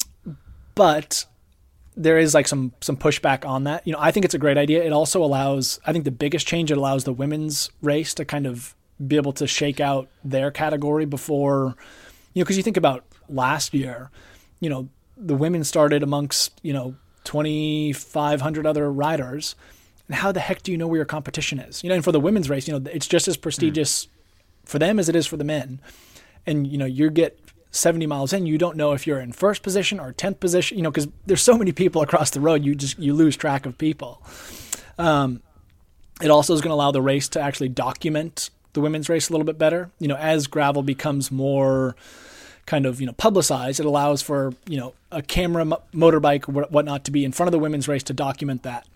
but there is like some, some pushback on that. You know, I think it's a great idea. It also allows, I think the biggest change, it allows the women's race to kind of be able to shake out their category before, you know, cause you think about last year, you know, the women started amongst, you know, twenty-five hundred other riders. And how the heck do you know where your competition is? You know, and for the women's race, you know, it's just as prestigious mm. for them as it is for the men. And, you know, you get seventy miles in, you don't know if you're in first position or tenth position, you know, because there's so many people across the road, you just, you lose track of people. Um, it also is going to allow the race to actually document the women's race a little bit better. You know, as gravel becomes more kind of, you know, publicized, it allows for, you know, a camera, motorbike, whatnot to be in front of the women's race to document that.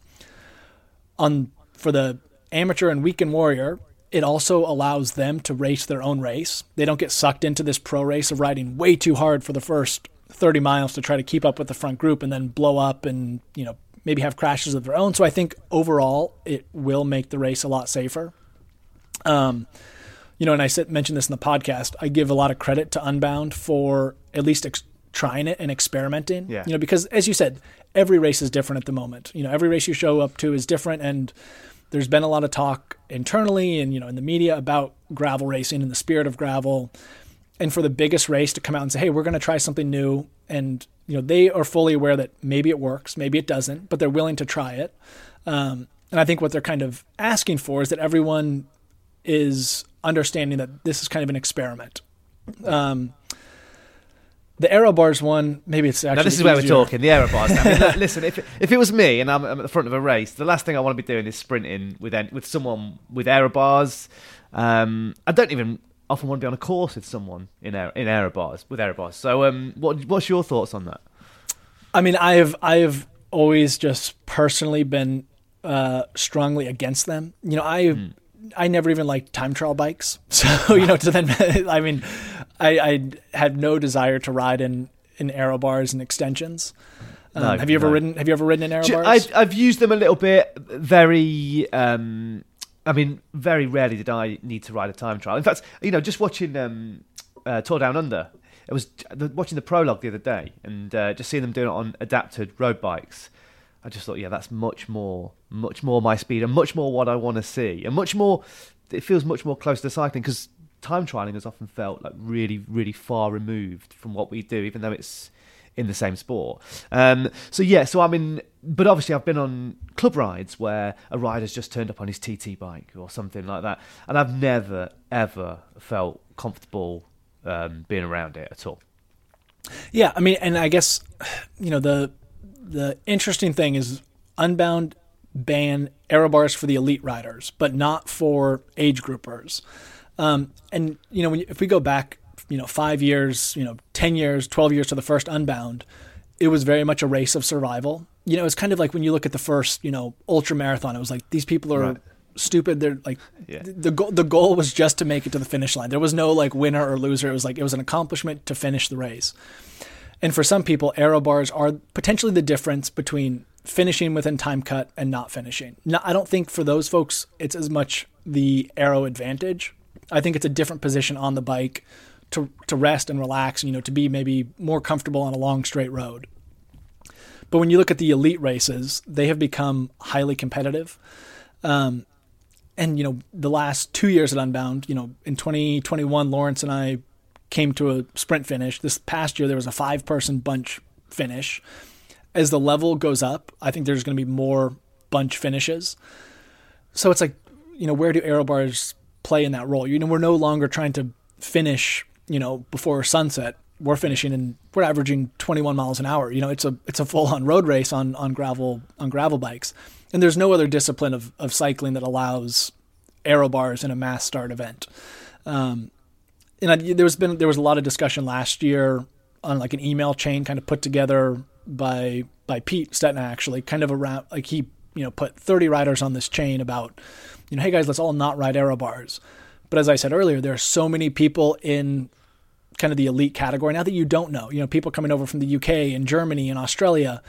On for the amateur and weekend warrior, it also allows them to race their own race. They don't get sucked into this pro race of riding way too hard for the first thirty miles to try to keep up with the front group and then blow up and, you know, maybe have crashes of their own. So I think overall it will make the race a lot safer. Um, you know, and I said, mentioned this in the podcast, I give a lot of credit to Unbound for at least ex- trying it and experimenting, yeah. you know, because as you said, every race is different at the moment. You know, every race you show up to is different, and there's been a lot of talk internally and, you know, in the media about gravel racing and the spirit of gravel. And for the biggest race to come out and say, hey, we're going to try something new. And, you know, they are fully aware that maybe it works, maybe it doesn't, but they're willing to try it. Um, and I think what they're kind of asking for is that everyone is understanding that this is kind of an experiment. Um, The aero bars one, maybe it's actually Now this is easier. where we're talking, the aero bars. Now, I mean, look, listen, if if it was me and I'm, I'm at the front of a race, the last thing I want to be doing is sprinting with with someone with aero bars. Um, I don't even often want to be on a course with someone in aero, in aero bars with aero bars. So, um, what what's your thoughts on that? I mean, I have I have always just personally been uh, strongly against them. You know, I. Mm. I never even liked time trial bikes. So, you know, to then, I mean, I, I had no desire to ride in, in aero bars and extensions. Um, no, have you ever no. ridden, have you ever ridden in aero bars? I've, I've used them a little bit, very, um, I mean, very rarely did I need to ride a time trial. In fact, you know, just watching um, uh, Tour Down Under, it was watching the prologue the other day and uh, just seeing them doing it on adapted road bikes. I just thought, yeah, that's much more, much more my speed and much more what I want to see. And much more, it feels much more close to cycling because time trialing has often felt like really, really far removed from what we do, even though it's in the same sport. Um, so, yeah, so I mean, but obviously I've been on club rides where a rider's just turned up on his T T bike or something like that. And I've never, ever felt comfortable um, being around it at all. Yeah, I mean, and I guess, you know, the the interesting thing is Unbound ban aero bars for the elite riders, but not for age groupers. Um, and, you know, when, if we go back, you know, five years, you know, ten years, twelve years to the first Unbound, it was very much a race of survival. You know, it's kind of like when you look at the first, you know, ultra marathon, it was like, these people are right. stupid. They're like, yeah. the goal, the goal was just to make it to the finish line. There was no like winner or loser. It was like, it was an accomplishment to finish the race. And for some people, aero bars are potentially the difference between finishing within time cut and not finishing. Now, I don't think for those folks, it's as much the aero advantage. I think it's a different position on the bike to to rest and relax, you know, to be maybe more comfortable on a long straight road. But when you look at the elite races, they have become highly competitive. Um, and, you know, the last two years at Unbound, you know, in twenty twenty-one, Lawrence and I came to a sprint finish. This past year, there was a five-person bunch finish. As the level goes up, I think there's going to be more bunch finishes. So it's like, you know, where do aero bars play in that role? You know, we're no longer trying to finish, you know, before sunset. We're finishing and we're averaging twenty-one miles an hour. You know, it's a it's a full-on road race on on gravel on gravel bikes. And there's no other discipline of, of cycling that allows aero bars in a mass start event. Um, and I, there's been there was a lot of discussion last year on like an email chain kind of put together by by Pete Stetina, actually, kind of around like he you know put thirty riders on this chain about, you know, hey guys, let's all not ride aero bars. But as I said earlier, there are so many people in kind of the elite category now that you don't know. You know, people coming over from the U K and Germany and Australia,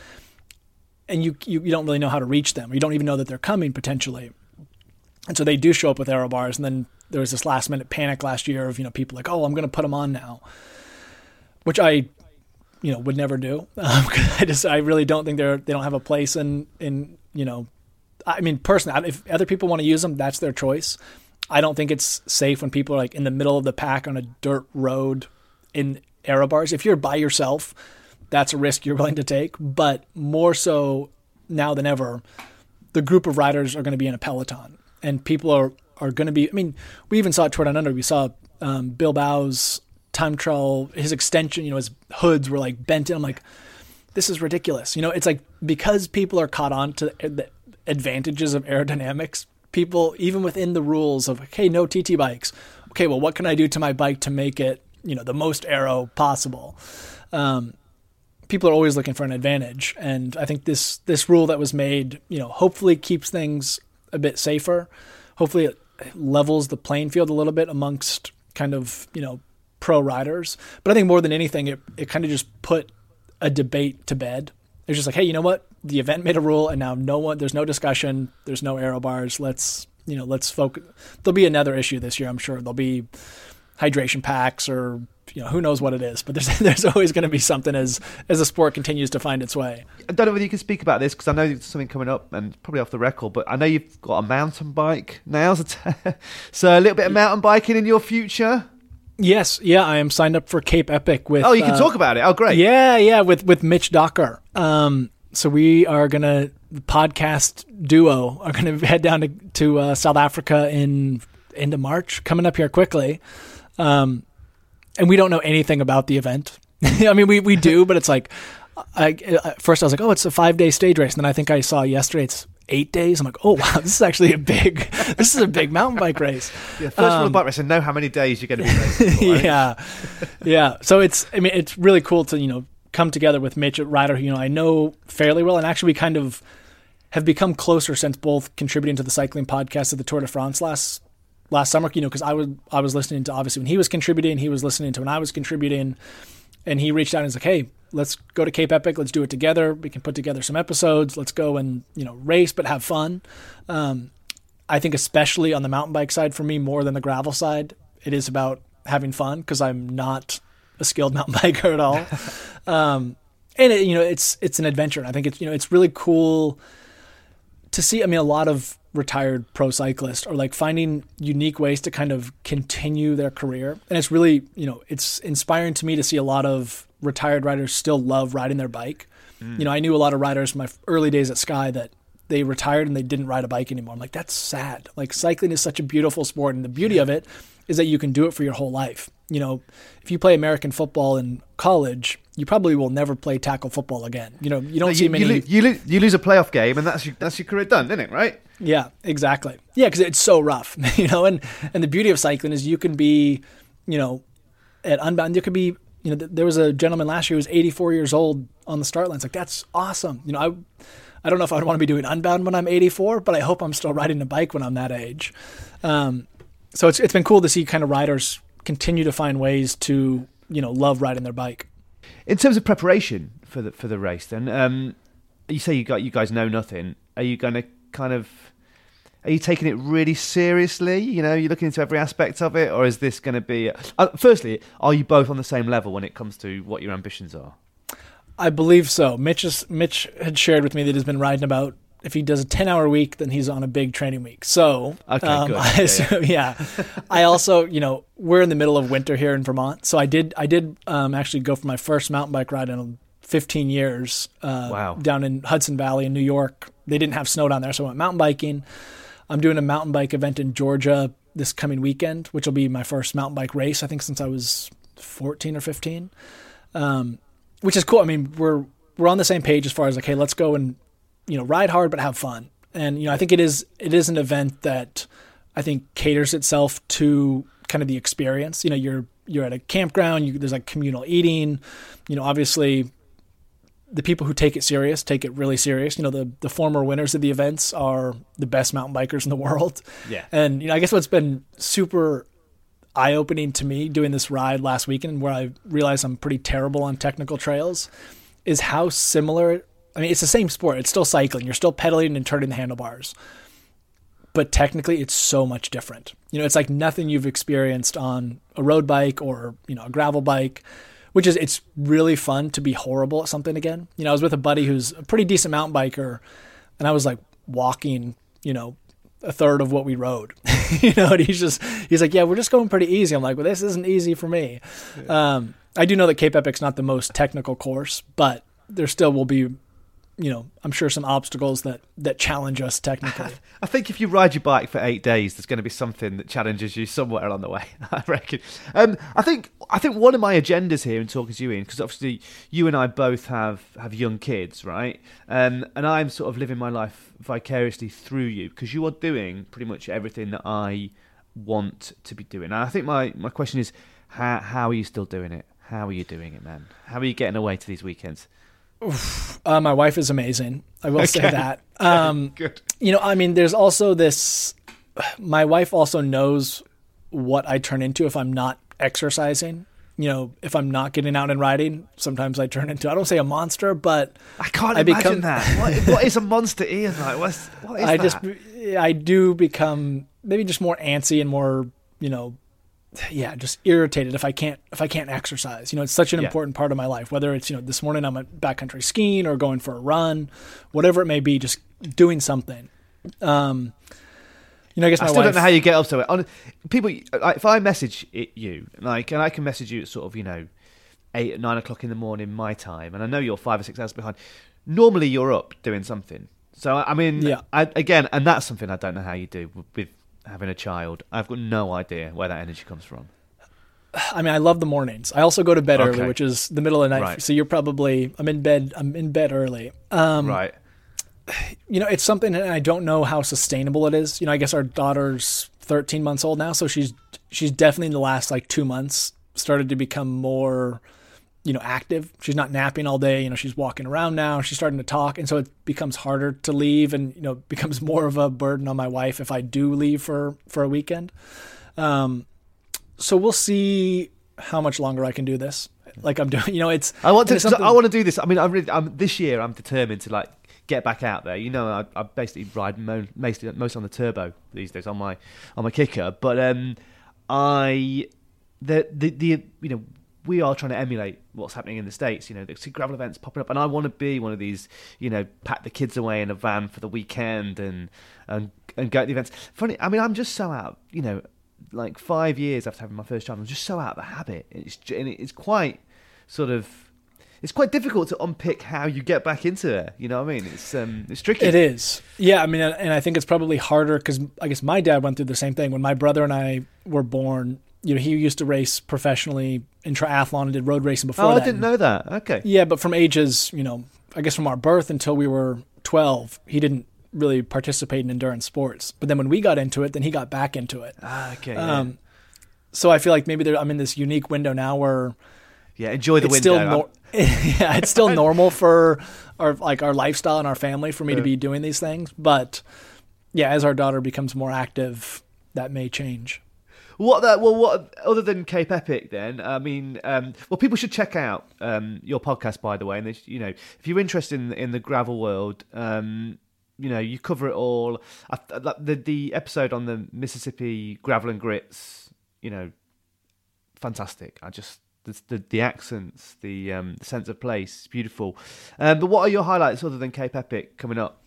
and you, you you don't really know how to reach them. You don't even know that they're coming potentially. And so they do show up with aero bars. And then there was this last minute panic last year of, you know, people like, oh, I'm going to put them on now, which I, you know, would never do. Um, I just, I really don't think they're, they don't have a place in, in, you know, I mean, personally, if other people want to use them, that's their choice. I don't think it's safe when people are like in the middle of the pack on a dirt road in aero bars. If you're by yourself, that's a risk you're willing to take. But more so now than ever, the group of riders are going to be in a peloton, and people are, are going to be, I mean, we even saw it Tour Down Under. We saw um, Bilbao's time trial, his extension, you know, his hoods were like bent in. I'm like, this is ridiculous. You know, it's like, because people are caught on to the advantages of aerodynamics, people, even within the rules of, okay, no T T bikes. Okay, well, what can I do to my bike to make it, you know, the most aero possible? Um, people are always looking for an advantage. And I think this, this rule that was made, you know, hopefully keeps things a bit safer. Hopefully it levels the playing field a little bit amongst kind of, you know, pro riders. But I think more than anything, it, it kind of just put a debate to bed. It's just like, hey, you know what? The event made a rule, and now no one, there's no discussion. There's no aero bars. Let's, you know, let's focus. There'll be another issue this year, I'm sure. There'll be hydration packs, or, you know, who knows what it is. But there's there's always going to be something as as the sport continues to find its way. I don't know whether you can speak about this, because I know there's something coming up, and probably off the record, but I know you've got a mountain bike now. So a little bit of mountain biking in your future? Yes, yeah, I am signed up for Cape Epic with. Oh, you can uh, talk about it. Oh, great. Yeah, yeah, with with Mitch Docker. Um, so we are gonna the podcast duo are gonna head down to to uh, South Africa in into March, coming up here quickly. Um, and we don't know anything about the event. I mean, we we do, but it's like, I at first I was like, oh, it's a five day stage race, and then I think I saw yesterday it's eight days. I'm like, oh wow, this is actually a big, this is a big mountain bike race. Yeah, first um, world bike race, and know how many days you're going to be racing for, right? Yeah, yeah. So it's, I mean, it's really cool to, you know, come together with Mitch, a rider who, you know, I know fairly well, and actually we kind of have become closer since both contributing to the cycling podcast of the Tour de France last last summer. You know, because I was I was listening to, obviously when he was contributing, he was listening to when I was contributing, and he reached out and was like, hey, let's go to Cape Epic. Let's do it together. We can put together some episodes. Let's go and, you know, race, but have fun. Um, I think especially on the mountain bike side, for me, more than the gravel side, it is about having fun, because I'm not a skilled mountain biker at all. um, and it, you know, it's, it's an adventure. And I think it's, you know, it's really cool to see. I mean, a lot of retired pro cyclists are like finding unique ways to kind of continue their career. And it's really, you know, it's inspiring to me to see a lot of retired riders still love riding their bike. Mm. You know, I knew a lot of riders in my early days at Sky that they retired and they didn't ride a bike anymore. I'm like, that's sad. Like, cycling is such a beautiful sport, and the beauty of it is that you can do it for your whole life. You know, if you play American football in college, you probably will never play tackle football again. You know, you don't No, see you, many. You, lo- you, lo- you lose a playoff game, and that's your, that's your career done, isn't it? Right? Yeah, exactly. Yeah, because it's so rough. You know, and and the beauty of cycling is you can be, you know, at Unbound, you could be. You know, th- there was a gentleman last year who was eighty-four years old on the start line. It's like, that's awesome. You know, I. I don't know if I would want to be doing Unbound when I'm eighty-four, but I hope I'm still riding a bike when I'm that age. Um, so it's it's been cool to see kind of riders continue to find ways to, you know, love riding their bike. In terms of preparation for the for the race, then um, you say you got you guys know nothing. Are you going to kind of are you taking it really seriously? You know, you're looking into every aspect of it, or is this going to be? Uh, firstly, are you both on the same level when it comes to what your ambitions are? I believe so. Mitch is, Mitch had shared with me that he's been riding about, if he does a ten-hour week, then he's on a big training week. So, okay, um, good. I Yeah, assume, yeah. yeah. I also, you know, we're in the middle of winter here in Vermont, so I did, I did um, actually go for my first mountain bike ride in fifteen years. Uh, Wow. Down in Hudson Valley in New York. They didn't have snow down there, so I went mountain biking. I'm doing a mountain bike event in Georgia this coming weekend, which will be my first mountain bike race, I think, since I was fourteen or fifteen. Um, which is cool. I mean, we're we're on the same page as far as like, hey, let's go and, you know, ride hard but have fun. And you know, I think it is it is an event that I think caters itself to kind of the experience. You know, you're you're at a campground. You, there's like communal eating. You know, obviously, the people who take it serious take it really serious. You know, the the former winners of the events are the best mountain bikers in the world. Yeah. And you know, I guess what's been super eye-opening to me doing this ride last weekend, where I realized I'm pretty terrible on technical trails, is how similar. I mean, it's the same sport. It's still cycling. You're still pedaling and turning the handlebars, but technically, it's so much different. You know, it's like nothing you've experienced on a road bike or, you know, a gravel bike. Which is, it's really fun to be horrible at something again. You know, I was with a buddy who's a pretty decent mountain biker, and I was like walking, you know, a third of what we rode. You know, and he's just, he's like, yeah, we're just going pretty easy. I'm like, well, this isn't easy for me. Yeah. Um, I do know that Cape Epic's not the most technical course, but there still will be, you know, I'm sure some obstacles that, that challenge us technically. I think if you ride your bike for eight days, there's going to be something that challenges you somewhere along the way, I reckon. Um, I think I think one of my agendas here in talking to you, Ian, because obviously you and I both have, have young kids, right? Um, and I'm sort of living my life vicariously through you, because you are doing pretty much everything that I want to be doing. And I think my, my question is, how how are you still doing it? How are you doing it, man? How are you getting away to these weekends? Uh, my wife is amazing. I will okay. say that. Um, Good. You know, I mean, there's also this, my wife also knows what I turn into if I'm not exercising. You know, if I'm not getting out and riding, sometimes I turn into, I don't say a monster, but I can't I imagine become, that. What, what is a monster, Ian? Like, what's, what is I that? just, I do become maybe just more antsy and more, you know, yeah, just irritated if I can't if I can't exercise. You know, it's such an yeah. important part of my life. Whether it's, you know, this morning I'm at backcountry skiing or going for a run, whatever it may be, just doing something. Um, you know, I guess my I still wife, don't know how you get up to it. On people, if I message it, you, like, and I can message you at sort of, you know, eight nine o'clock in the morning my time, and I know you're five or six hours behind. Normally, you're up doing something. So I mean, yeah. I, again, and that's something I don't know how you do with having a child. I've got no idea where that energy comes from. I mean, I love the mornings. I also go to bed okay. early, which is the middle of the night. Right. So you're probably, I'm in bed, I'm in bed early. Um, right. You know, it's something, and I don't know how sustainable it is. You know, I guess our daughter's thirteen months old now. So she's, she's definitely in the last like two months started to become more, you know, active. She's not napping all day. You know, she's walking around now. She's starting to talk. And so it becomes harder to leave, and, you know, becomes more of a burden on my wife if I do leave for, for a weekend. Um, so we'll see how much longer I can do this. Like I'm doing, you know, it's, I want to, it's I want to do this. I mean, I'm, really, I'm this year, I'm determined to like get back out there. You know, I, I basically ride mo- mostly, most on the turbo these days on my, on my kicker. But, um, I, the, the, the, you know, we are trying to emulate what's happening in the States. You know, there's gravel events popping up, and I want to be one of these, you know, pack the kids away in a van for the weekend and and and go to the events. Funny, I mean, I'm just so out, you know, like five years after having my first child, I'm just so out of the habit. It's and it's quite sort of, it's quite difficult to unpick how you get back into it. You know what I mean? It's um, it's tricky. It is. Yeah, I mean, and I think it's probably harder because I guess my dad went through the same thing. When my brother and I were born, you know, he used to race professionally in triathlon and did road racing before oh, that. I didn't know that. Okay. Yeah, but from ages, you know, I guess from our birth until we were twelve, he didn't really participate in endurance sports. But then when we got into it, then he got back into it. Ah, okay. Um, yeah. So I feel like maybe there, I'm in this unique window now where yeah, enjoy the it's window. Still nor- yeah, it's still normal for our like our lifestyle and our family for me yeah. to be doing these things. But yeah, as our daughter becomes more active, that may change. What that? Well, what other than Cape Epic? Then I mean, um, well, people should check out um, your podcast, by the way. And they, you know, if you're interested in in the gravel world, um, you know, you cover it all. I, the the episode on the Mississippi gravel and grits, you know, fantastic. I just the the, the accents, the um, the sense of place, beautiful. Um, but what are your highlights other than Cape Epic coming up?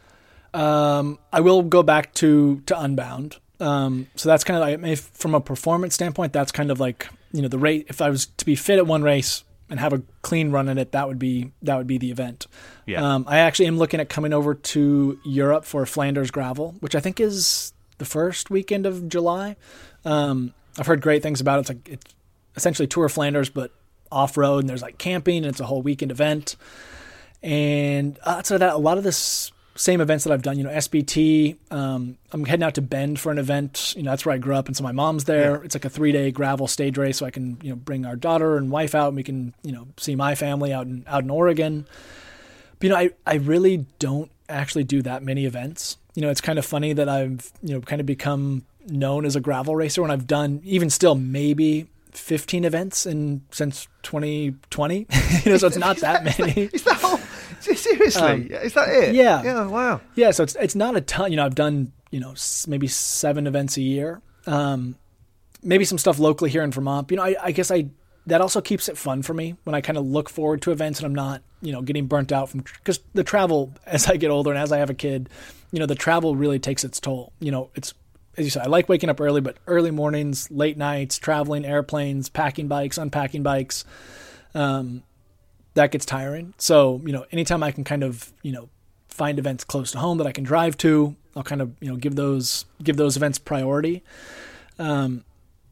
Um, I will go back to to Unbound. Um, so that's kind of like, from a performance standpoint, that's kind of like, you know, the rate. If I was to be fit at one race and have a clean run in it, that would be that would be the event. Yeah. Um, I actually am looking at coming over to Europe for Flanders Gravel, which I think is the first weekend of July. Um, I've heard great things about it. It's like it's essentially Tour of Flanders, but off road, and there's like camping, and it's a whole weekend event. And uh, so that a lot of this. Same events that I've done, you know, S B T. Um, I'm heading out to Bend for an event. You know, that's where I grew up, and so my mom's there. Yeah. It's like a three-day gravel stage race, so I can, you know, bring our daughter and wife out, and we can, you know, see my family out in out in Oregon. But, you know, I I really don't actually do that many events. You know, it's kind of funny that I've, you know, kind of become known as a gravel racer when I've done even still maybe fifteen events in since twenty twenty. You know, so it's not that, that many. Is that all? Seriously, um, is that it? Yeah. Yeah. Wow. Yeah. So it's it's not a ton. You know, I've done you know maybe seven events a year. Um, maybe some stuff locally here in Vermont. You know, I, I guess I that also keeps it fun for me when I kind of look forward to events and I'm not you know getting burnt out from because the travel as I get older and as I have a kid, you know, the travel really takes its toll. You know, it's as you said, I like waking up early, but early mornings, late nights, traveling, airplanes, packing bikes, unpacking bikes. Um, that gets tiring. So, you know, anytime I can kind of, you know, find events close to home that I can drive to, I'll kind of, you know, give those, give those events priority. Um,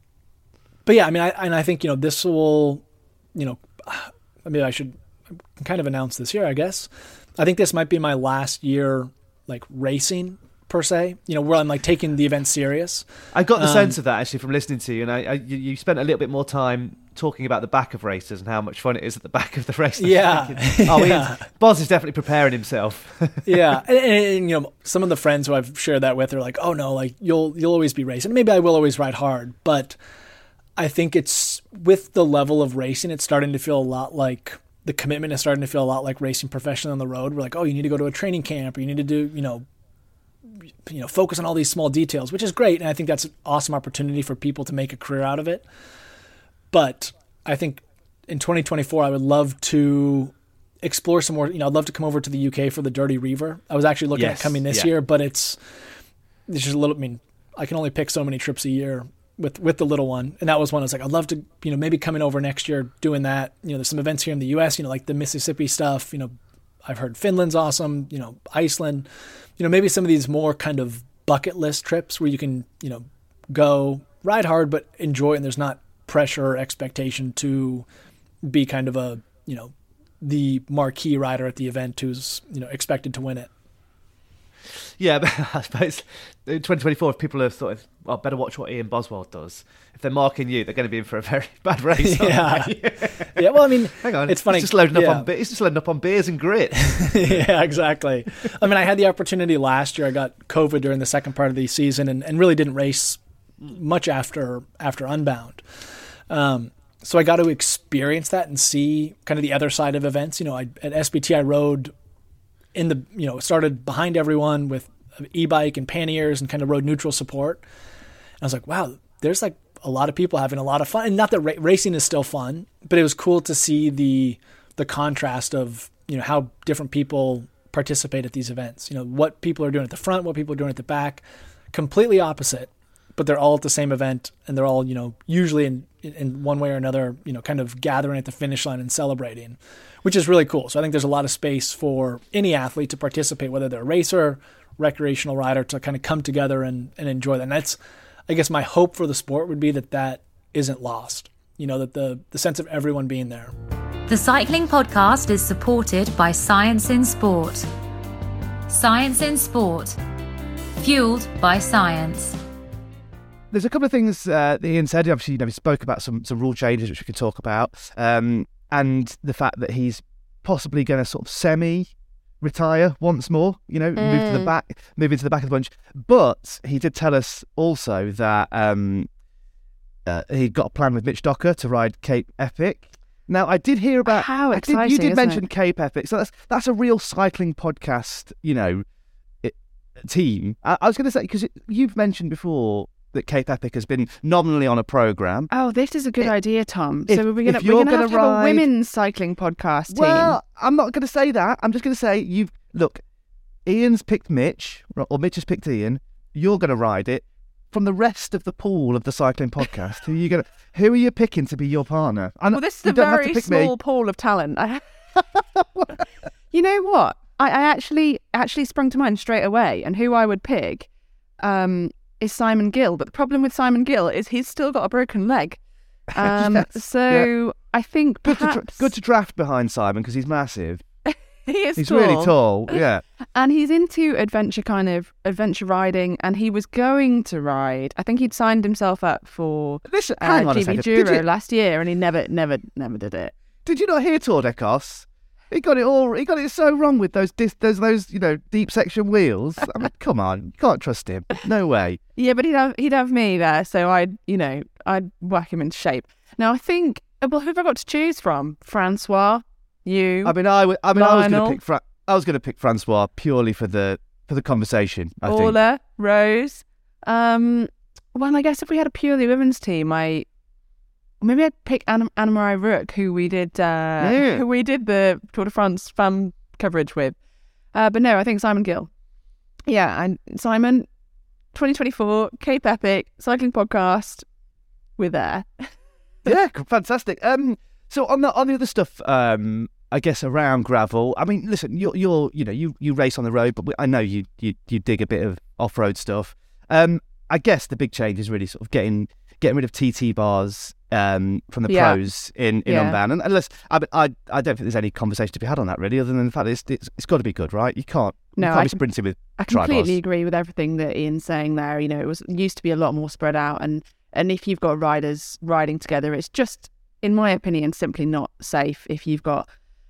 but yeah, I mean, I, and I think, you know, this will, you know, I mean, I should kind of announce this year, I guess. I think this might be my last year, like racing per se, you know, where I'm like taking the event serious. I got the um, sense of that actually from listening to you, and I, I you, you spent a little bit more time talking about the back of races and how much fun it is at the back of the race. Yeah, oh, yeah. Boz is definitely preparing himself. Yeah, and, and, and you know, some of the friends who I've shared that with are like, "Oh no, like you'll you'll always be racing. Maybe I will always ride hard, but I think it's with the level of racing, it's starting to feel a lot like." The commitment is starting to feel a lot like racing professionally on the road. We're like, oh, you need to go to a training camp, or you need to do, you know, you know, focus on all these small details, which is great. And I think that's an awesome opportunity for people to make a career out of it. But I think in twenty twenty-four, I would love to explore some more, you know, I'd love to come over to the U K for the Dirty Reaver. I was actually looking yes, at coming this yeah. year, but it's, it's just a little, I mean, I can only pick so many trips a year with, with the little one. And that was one I was like, I'd love to, you know, maybe coming over next year doing that. You know, there's some events here in the U S, you know, like the Mississippi stuff, you know, I've heard Finland's awesome, you know, Iceland, you know, maybe some of these more kind of bucket list trips where you can, you know, go ride hard, but enjoy it. And there's not pressure or expectation to be kind of a, you know, the marquee rider at the event who's, you know, expected to win it. Yeah, but I suppose in twenty twenty-four, if people have thought, well, better watch what Ian Boswell does. If they're marking you, they're going to be in for a very bad race. Yeah, yeah. Well, I mean, hang on, it's funny. He's just loading up yeah. on he's just loading up on beers and grit. Yeah, exactly. I mean, I had the opportunity last year. I got COVID during the second part of the season, and, and really didn't race much after after Unbound. Um, so I got to experience that and see kind of the other side of events. You know, I, at S B T, I rode in the, you know, started behind everyone with an e-bike and panniers and kind of rode neutral support. And I was like, wow, there's like a lot of people having a lot of fun. And not that ra- racing is still fun, but it was cool to see the the contrast of, you know, how different people participate at these events. You know, what people are doing at the front, what people are doing at the back, completely opposite, but they're all at the same event, and they're all, you know, usually in in, in one way or another, you know, kind of gathering at the finish line and celebrating, which is really cool. So I think there's a lot of space for any athlete to participate, whether they're a racer, recreational rider, to kind of come together and, and enjoy that. And that's, I guess, my hope for the sport would be that that isn't lost, you know, that the, the sense of everyone being there. The Cycling Podcast is supported by Science in Sport. Science in Sport. Fueled by science. There's a couple of things uh, that Ian said. Obviously, you know, he spoke about some, some rule changes, which we could talk about, um, and the fact that he's possibly going to sort of semi-retire once more, you know, mm. move to the back, move into the back of the bunch. But he did tell us also that um, uh, he'd got a plan with Mitch Docker to ride Cape Epic. Now, I did hear about... How exciting, I did, You did isn't mention it? Cape Epic, so that's that's a real cycling podcast, you know, it, team. I, I was going to say, because you've mentioned before that Cape Epic has been nominally on a programme. Oh, this is a good If- idea, Tom. if- so we're going if to you're we're going to gonna have, to have a ride- women's cycling podcast team. Well, I'm not going to say that. I'm just going to say, you've look, Ian's picked Mitch, or Mitch has picked Ian. You're going to ride it. From the rest of the pool of the cycling podcast, who are you going to, who are you picking to be your partner? And Well, this is you a don't have to very pick small me. pool of talent. I- you know what? I, I actually actually sprung to mind straight away, and who I would pick um, is Simon Gill. But the problem with Simon Gill is he's still got a broken leg. Um, Yes, so I think Good to, perhaps dra- good to draft behind Simon because he's massive. he is He's tall, really tall. Yeah. and he's into adventure kind of adventure riding. And he was going to ride. I think he'd signed himself up for Listen, uh, hang on a G B second. Did Duro you, last year, and he never, never, never did it. did you not hear Tour de Cos? He got it all. He got it so wrong with those dis, those those you know deep section wheels. I mean, come on, you can't trust him. No way. Yeah, but he'd have he'd have me there, so I'd you know I'd whack him into shape. Now I think well, who have I got to choose from? Francois, you. I mean, I, w- I mean, I was going Lionel. to pick. Fra- I was going to pick Francois purely for the for the conversation. I think. Orla, Rose. Um, well, I guess if we had a purely women's team, I maybe I'd pick Anna, Anna Marie Rook, who we did, uh, Yeah. who we did the Tour de France fan coverage with. Uh, but no, I think Simon Gill. Yeah, and Simon, twenty twenty-four Cape Epic Cycling Podcast. We're there. Yeah, fantastic. Um, so on the on the other stuff, um, I guess around gravel. I mean, listen, you're you're you know you, you race on the road, but we, I know you, you you dig a bit of off road stuff. Um, I guess the big change is really sort of getting getting rid of T T bars um from the Yeah. pros in in Yeah. Unbound. And unless I I I don't think there's any conversation to be had on that really, other than the fact that it's it's, it's got to be good, right? You can't No, you can't I be com- sprinting with I tri completely bars. agree with everything that Ian's saying there. You know, it was it used to be a lot more spread out, and and if you've got riders riding together, it's just, in my opinion, simply not safe. If you've got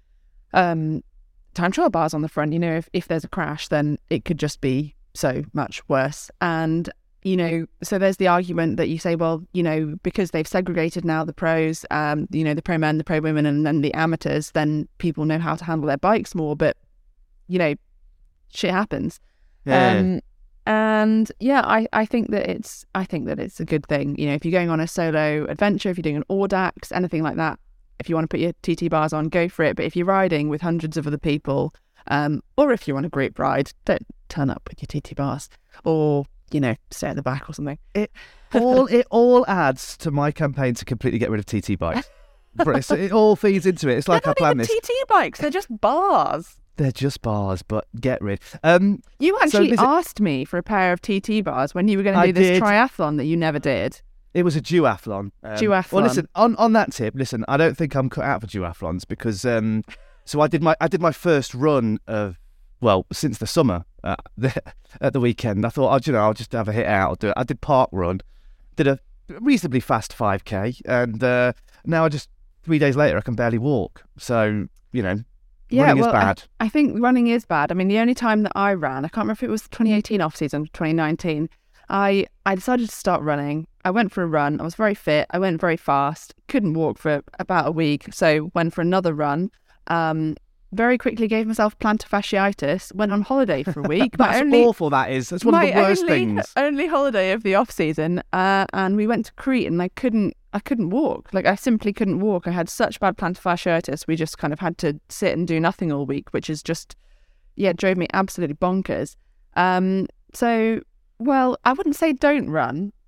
um, time trial bars on the front, you know, if if there's a crash, then it could just be so much worse. And you know, so there's the argument that you say, well, you know, because they've segregated now the pros, um, you know, the pro men, the pro women, and then the amateurs, then people know how to handle their bikes more. But you know, shit happens. Yeah. Um, and yeah, I, I think that it's I think that it's a good thing. You know, if you're going on a solo adventure, if you're doing an Audax, anything like that, if you want to put your T T bars on, go for it. But if you're riding with hundreds of other people, um, or if you want a group ride, don't turn up with your T T bars, or you know, stay at the back or something. It all it all adds to my campaign to completely get rid of T T bikes. But so it all feeds into it. It's like They're I not planned even this. T T bikes; they're just bars. They're just bars, but get rid. Um, You actually listen- asked me for a pair of T T bars when you were going to I do this did. triathlon that you never did. It was a duathlon. Um, Duathlon. Well, listen, on, on that tip, listen, I don't think I'm cut out for duathlons because um, so I did my I did my first run of well since the summer uh, the, at the weekend. I thought, oh, you know, I'll just have a hit out. I'll do it. I did park run, did a reasonably fast five K, and uh, now I just three days later I can barely walk. So you know, Yeah, running well, is bad. I, I think running is bad. I mean, the only time that I ran, I can't remember if it was twenty eighteen off season, twenty nineteen. I I decided to start running. I went for a run. I was very fit. I went very fast. Couldn't walk for about a week, so went for another run. Um, very quickly gave myself plantar fasciitis. Went on holiday for a week. My That's only- awful. That is. That's one of my the worst only, things. only holiday of the off season, uh, and we went to Crete, and I couldn't, I couldn't walk. Like I simply couldn't walk. I had such bad plantar fasciitis. We just kind of had to sit and do nothing all week, which is just, yeah, drove me absolutely bonkers. Um, so, well, I wouldn't say don't run.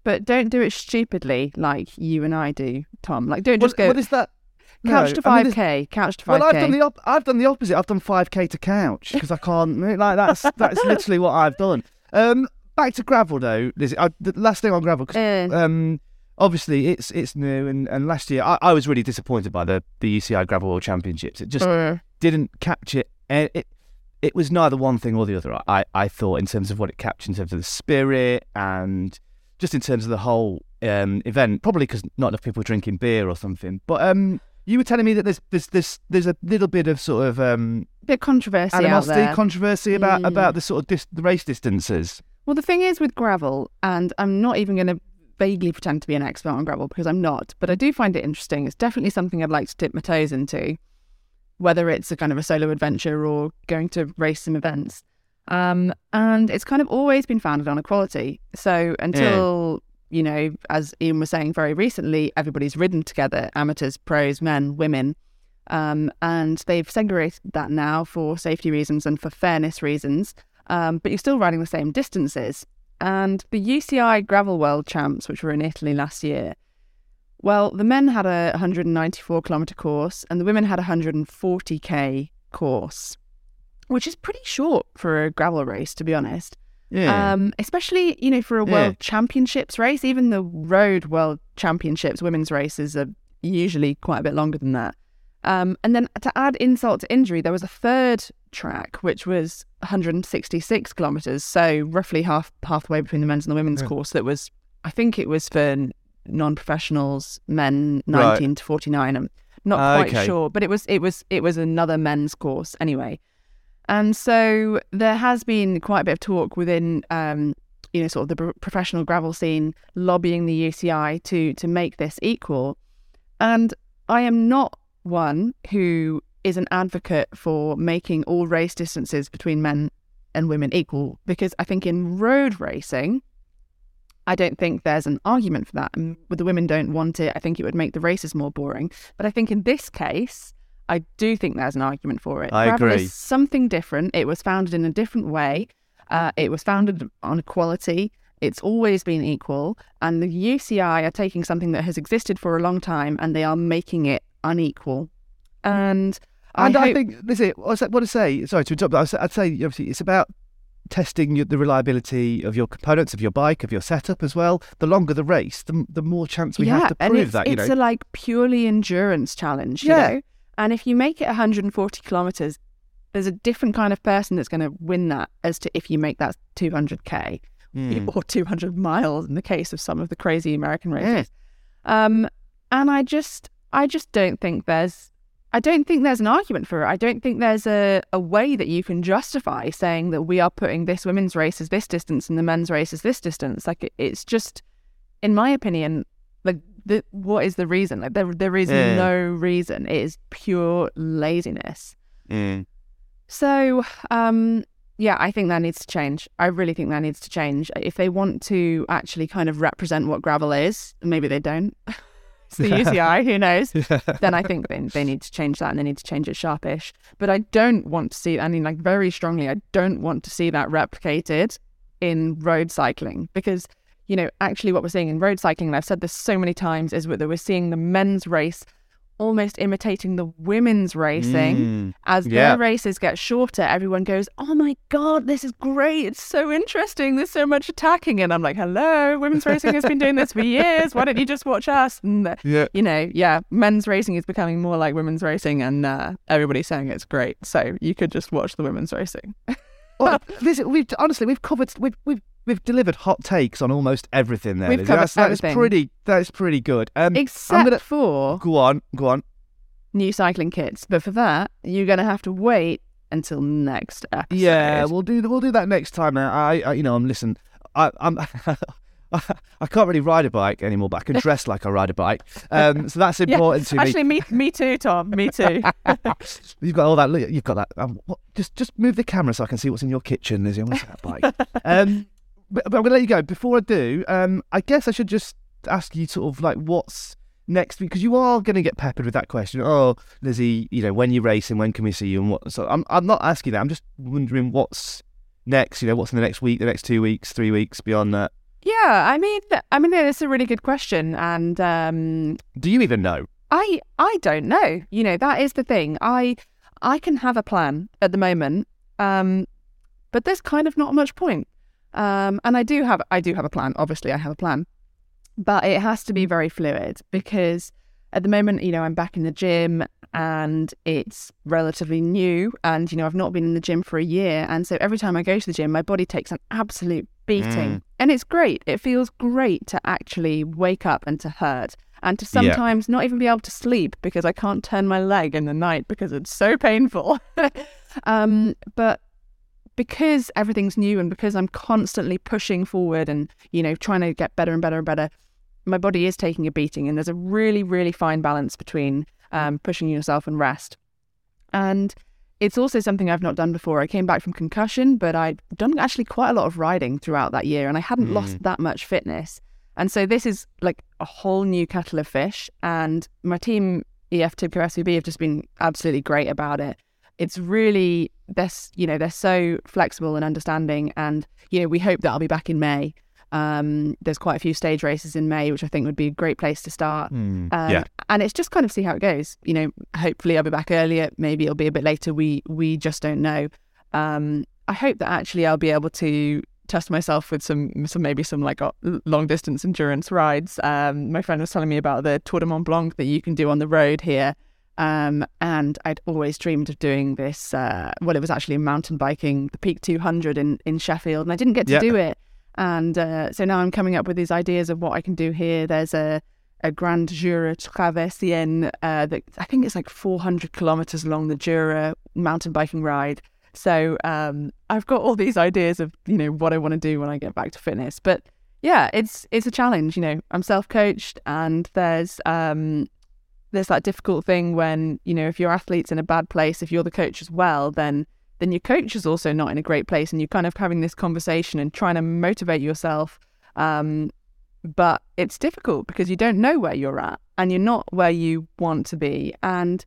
but don't do it stupidly like you and I do, Tom. Like, don't just what, go what is that? couch No, to I mean, five k, couch to five k. Well, I've done the op- I've done the opposite. I've done five k to couch because I can't. Like that's that's literally what I've done. Um, back to gravel though. Lizzie, I, the last thing on gravel, 'cause, Uh. um, obviously it's it's new, and, and last year I, I was really disappointed by the the U C I Gravel World Championships. It just Uh. didn't capture it. it It was neither one thing or the other. I, I thought in terms of what it captured, in terms of the spirit, and just in terms of the whole um, event. Probably because not enough people were drinking beer or something. But um, you were telling me that there's there's there's, there's a little bit of sort of um, bit of controversy out animosity, there. controversy about Mm. about the sort of dis- the race distances. Well, the thing is with gravel, and I'm not even going to vaguely pretend to be an expert on gravel because I'm not, but I do find it interesting. It's definitely something I'd like to dip my toes into, whether it's a kind of a solo adventure or going to race some events. Um, and it's kind of always been founded on equality. So until, yeah. you know, as Ian was saying very recently, everybody's ridden together, amateurs, pros, men, women. Um, and they've segregated that now for safety reasons and for fairness reasons. Um, but you're still riding the same distances. And the U C I Gravel World Champs, which were in Italy last year, well, the men had a one hundred ninety-four kilometre course and the women had a one hundred forty k course, which is pretty short for a gravel race, to be honest. Yeah. Um, especially, you know, for a Yeah. World Championships race. Even the Road World Championships women's races are usually quite a bit longer than that. Um, and then to add insult to injury, there was a third track, which was one hundred sixty-six kilometres, so roughly half halfway between the men's and the women's Yeah. course. That was, I think it was for non-professionals, men nineteen Right. to forty-nine. I'm not Ah, quite okay. sure, but it was it was it was another men's course anyway. And so there has been quite a bit of talk within, um, you know, sort of the pro- professional gravel scene lobbying the U C I to to make this equal. And I am not one who is an advocate for making all race distances between men and women equal, because I think in road racing, I don't think there's an argument for that. And the women don't want it. I think it would make the races more boring. But I think in this case, I do think there's an argument for it. I Gravel agree. is something different. It was founded in a different way. Uh, it was founded on equality. It's always been equal. And the U C I are taking something that has existed for a long time and they are making it unequal. And I, And I, hope, think this is what I what to say. Sorry to interrupt, but I was- I'd say obviously it's about testing your, the reliability of your components, of your bike, of your setup as well. The longer the race, the the more chance we yeah, have to and prove it's, that. You it's know, a like purely endurance challenge, you Yeah. know? And if you make it one hundred forty kilometres, there's a different kind of person that's going to win that as to if you make that two hundred k Mm. or two hundred miles in the case of some of the crazy American races. Um, and I just, I just don't think there's, I don't think there's an argument for it. I don't think there's a, a way that you can justify saying that we are putting this women's race as this distance and the men's race as this distance. Like it, it's just, in my opinion, like the, what is the reason? Like there, there is Yeah. no reason. It is pure laziness. Mm. So, um, yeah, I think that needs to change. I really think that needs to change. If they want to actually kind of represent what gravel is, maybe they don't. It's the U C I, who knows? Then I think they, they need to change that and they need to change it sharpish. But I don't want to see, I mean, like very strongly, I don't want to see that replicated in road cycling because, you know, actually what we're seeing in road cycling, and I've said this so many times, is that we're seeing the men's race almost imitating the women's racing. Mm. As Yeah. their races get shorter, everyone goes, oh my God, this is great. It's so interesting. There's so much attacking. And I'm like, hello, women's racing has been doing this for years. Why don't you just watch us? And, uh, Yeah. you know, yeah, men's racing is becoming more like women's racing and uh, everybody's saying it's great. So you could just watch the women's racing. Well, this, we've honestly we've covered we've we've we've delivered hot takes on almost everything there. We've Lizzie. covered that's, that's everything. pretty that's pretty good. Um, Except I'm gonna for go on, go on. new cycling kits. But for that, you're going to have to wait until next episode. Yeah, we'll do we'll do that next time. Now, I, I you know I'm listen. I, I'm I can't really ride a bike anymore, but I can dress like I ride a bike. Um, so that's Yeah, important to me. actually, me, me too, Tom. Me too. You've got all that. look, You've got that. Um, what, just just move the camera so I can see what's in your kitchen, Lizzie. What's that bike? um, but, but I'm gonna let you go. Before I do, um, I guess I should just ask you sort of like what's next, because you are going to get peppered with that question. Oh, Lizzie, you know, when you're racing, when can we see you? And what? So I'm I'm not asking that. I'm just wondering what's next. You know, what's in the next week, the next two weeks, three weeks beyond that. Yeah, I mean, I mean, it's a really good question, and um, do you even know? I I don't know. You know, that is the thing. I I can have a plan at the moment, um, but there's kind of not much point. Um, and I do have I do have a plan. Obviously, I have a plan, but it has to be very fluid because at the moment, you know, I'm back in the gym and it's relatively new, and you know, I've not been in the gym for a year, and so every time I go to the gym, my body takes an absolute beating. Mm. And it's great. It feels great to actually wake up and to hurt and to sometimes yeah. not even be able to sleep because I can't turn my leg in the night because it's so painful. um, but because everything's new and because I'm constantly pushing forward and, you know, trying to get better and better and better, my body is taking a beating, and there's a really, really fine balance between um, pushing yourself and rest. And it's also something I've not done before. I came back from concussion, but I'd done actually quite a lot of riding throughout that year, and I hadn't mm. lost that much fitness. And so this is like a whole new kettle of fish. And my team, E F Tibco S V B, have just been absolutely great about it. It's really, they're, you know, they're so flexible and understanding. And, you know, we hope that I'll be back in May. Um, there's quite a few stage races in May, which I think would be a great place to start. Mm, um, yeah. And it's just kind of see how it goes. You know, hopefully I'll be back earlier. Maybe it'll be a bit later. We we just don't know. Um, I hope that actually I'll be able to test myself with some, some maybe some like long distance endurance rides. Um, my friend was telling me about the Tour de Mont Blanc that you can do on the road here. Um, and I'd always dreamed of doing this. Uh, well, it was actually mountain biking, the Peak two hundred in, in Sheffield, and I didn't get to yeah. do it. And uh, so now I'm coming up with these ideas of what I can do here. There's a, a Grand Jura Traversienne uh, that I think it's like four hundred kilometers along the Jura mountain biking ride. So um, I've got all these ideas of, you know, what I want to do when I get back to fitness. But yeah, it's it's a challenge. You know, I'm self-coached, and there's um, there's that difficult thing when, you know, if your athlete's in a bad place, if you're the coach as well, then then your coach is also not in a great place, and you're kind of having this conversation and trying to motivate yourself. Um, but it's difficult because you don't know where you're at and you're not where you want to be. And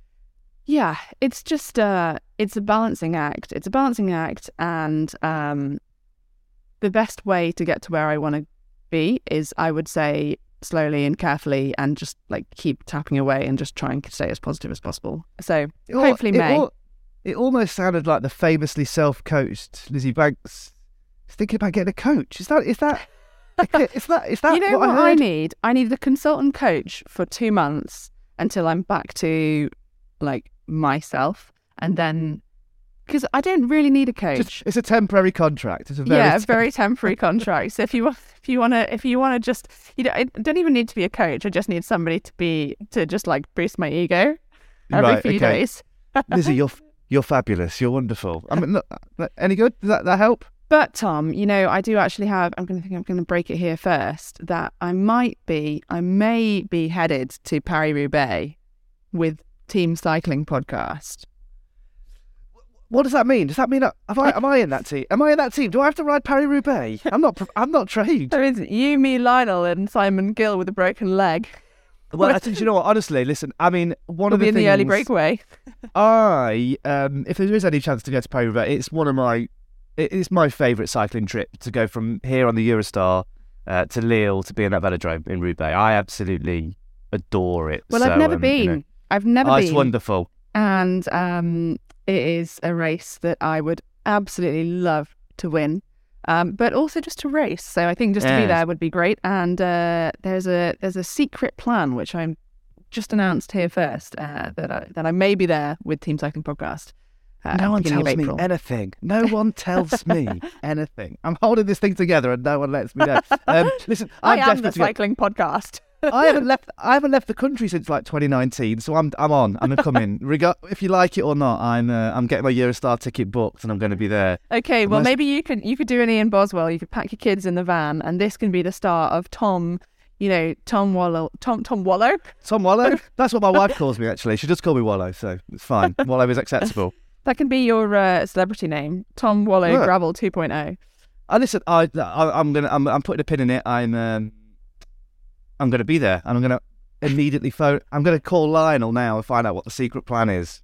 yeah, it's just, uh, it's a balancing act. It's a balancing act. And um, the best way to get to where I want to be is, I would say, slowly and carefully, and just like keep tapping away and just try and stay as positive as possible. So it all, hopefully it May. All, It almost sounded like the famously self-coached Lizzie Banks thinking about getting a coach. Is that is that is that is that you know what, what I, I need? I need a consultant coach for two months until I'm back to like myself, and then because I don't really need a coach. Just, it's a temporary contract. It's a very yeah, temp- a very temporary contract. So if you want, if you want to, if you want to just, you know, I don't even need to be a coach. I just need somebody to be to just like boost my ego every right, few okay. days. Lizzie, you're you're fabulous. You're wonderful. I mean, look, any good? Does that that help? But Tom, you know, I do actually have. I'm going to think I'm going to break it here first. That I might be, I may be headed to Paris-Roubaix with Team Cycling Podcast. What does that mean? Does that mean have I, am I in that team? Am I in that team? Do I have to ride Paris-Roubaix? I'm not. I'm not trained. There isn't you, me, Lionel, and Simon Gill with a broken leg. Well, I think you know what. Honestly, listen. I mean, one we'll of the be in things, the early breakaway. I, um, if there is any chance to go to Paris-Roubaix, it's one of my, it is my favourite cycling trip to go from here on the Eurostar uh, to Lille to be in that velodrome in Roubaix. I absolutely adore it. Well, so, I've never um, been. You know, I've never oh, been. It's wonderful, and um, it is a race that I would absolutely love to win. Um, but also just to race. So I think just to yes. be there would be great. And uh, there's a there's a secret plan which I'm just announced here first uh, that I, that I may be there with Team Cycling Podcast. Uh, no one tells me April. anything. No one tells me anything. I'm holding this thing together and no one lets me know. Um, listen, I'm I am the to go. cycling podcast. I haven't left. I haven't left the country since like twenty nineteen, so I'm I'm on. I'm gonna come in. Reg- if you like it or not, I'm uh, I'm getting my Eurostar ticket booked, and I'm going to be there. Okay, well Unless... maybe you could you could do an Ian Boswell. You could pack your kids in the van, and this can be the start of Tom. You know, Tom Wallow. Tom Tom Wallow. Tom Wallow. That's what my wife calls me. Actually, she just call me Wallow, so it's fine. Wallow is acceptable. That can be your uh, celebrity name, Tom Wallow yeah. Gravel two point oh. I listen. I, I I'm gonna I'm I'm putting a pin in it. I'm. Um, I'm going to be there, and I'm going to immediately phone. I'm going to call Lionel now and find out what the secret plan is.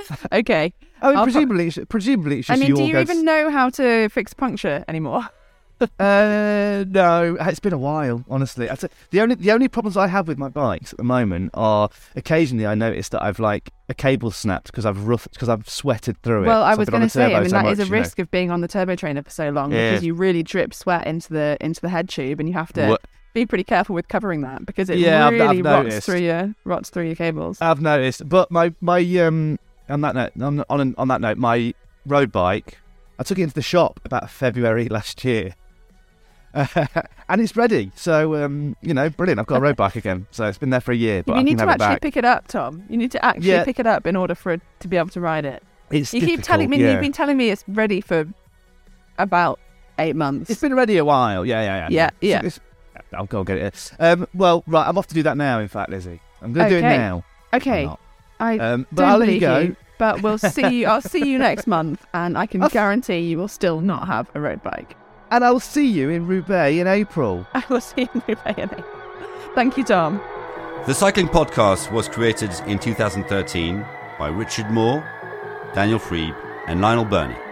Okay. I mean, I'll presumably, pro- presumably, it's just I mean, you do all you go even s- know how to fix puncture anymore? Uh, no, it's been a while, honestly. I'd say the only the only problems I have with my bikes at the moment are occasionally I notice that I've like a cable snapped because I've rough because I've sweated through it. Well, I So was I've been on going the to say, turbo I mean, so that much, is a you know. risk of being on the turbo trainer for so long Yeah. because you really drip sweat into the into the head tube, and you have to What- be pretty careful with covering that because it Yeah, I've- really I've rots noticed. through your rots through your cables. I've noticed, but my my um on that note on on, on that note my road bike, I took it into the shop about February last year. Uh, and it's ready, so um, you know, brilliant. I've got a road bike again, so it's been there for a year. But you I need can to have it actually back. pick it up, Tom. You need to actually Yeah. pick it up in order for it to be able to ride it. It's You keep difficult, telling me yeah. you've been telling me it's ready for about eight months. It's been ready a while. Yeah, yeah, yeah. Yeah, yeah. It's- it's- I'll go get it. Um, well, right, I'm off to do that now. In fact, Lizzie, I'm going to do it Okay. now. okay, I'm not. I Um, but don't I'll let you believe go. you, but we'll see you. I'll see you next month, and I can I've- guarantee you will still not have a road bike. And I'll see you in Roubaix in April. I will see you in Roubaix in April. Thank you, Tom. The Cycling Podcast was created in two thousand thirteen by Richard Moore, Daniel Freeb, and Lionel Burney.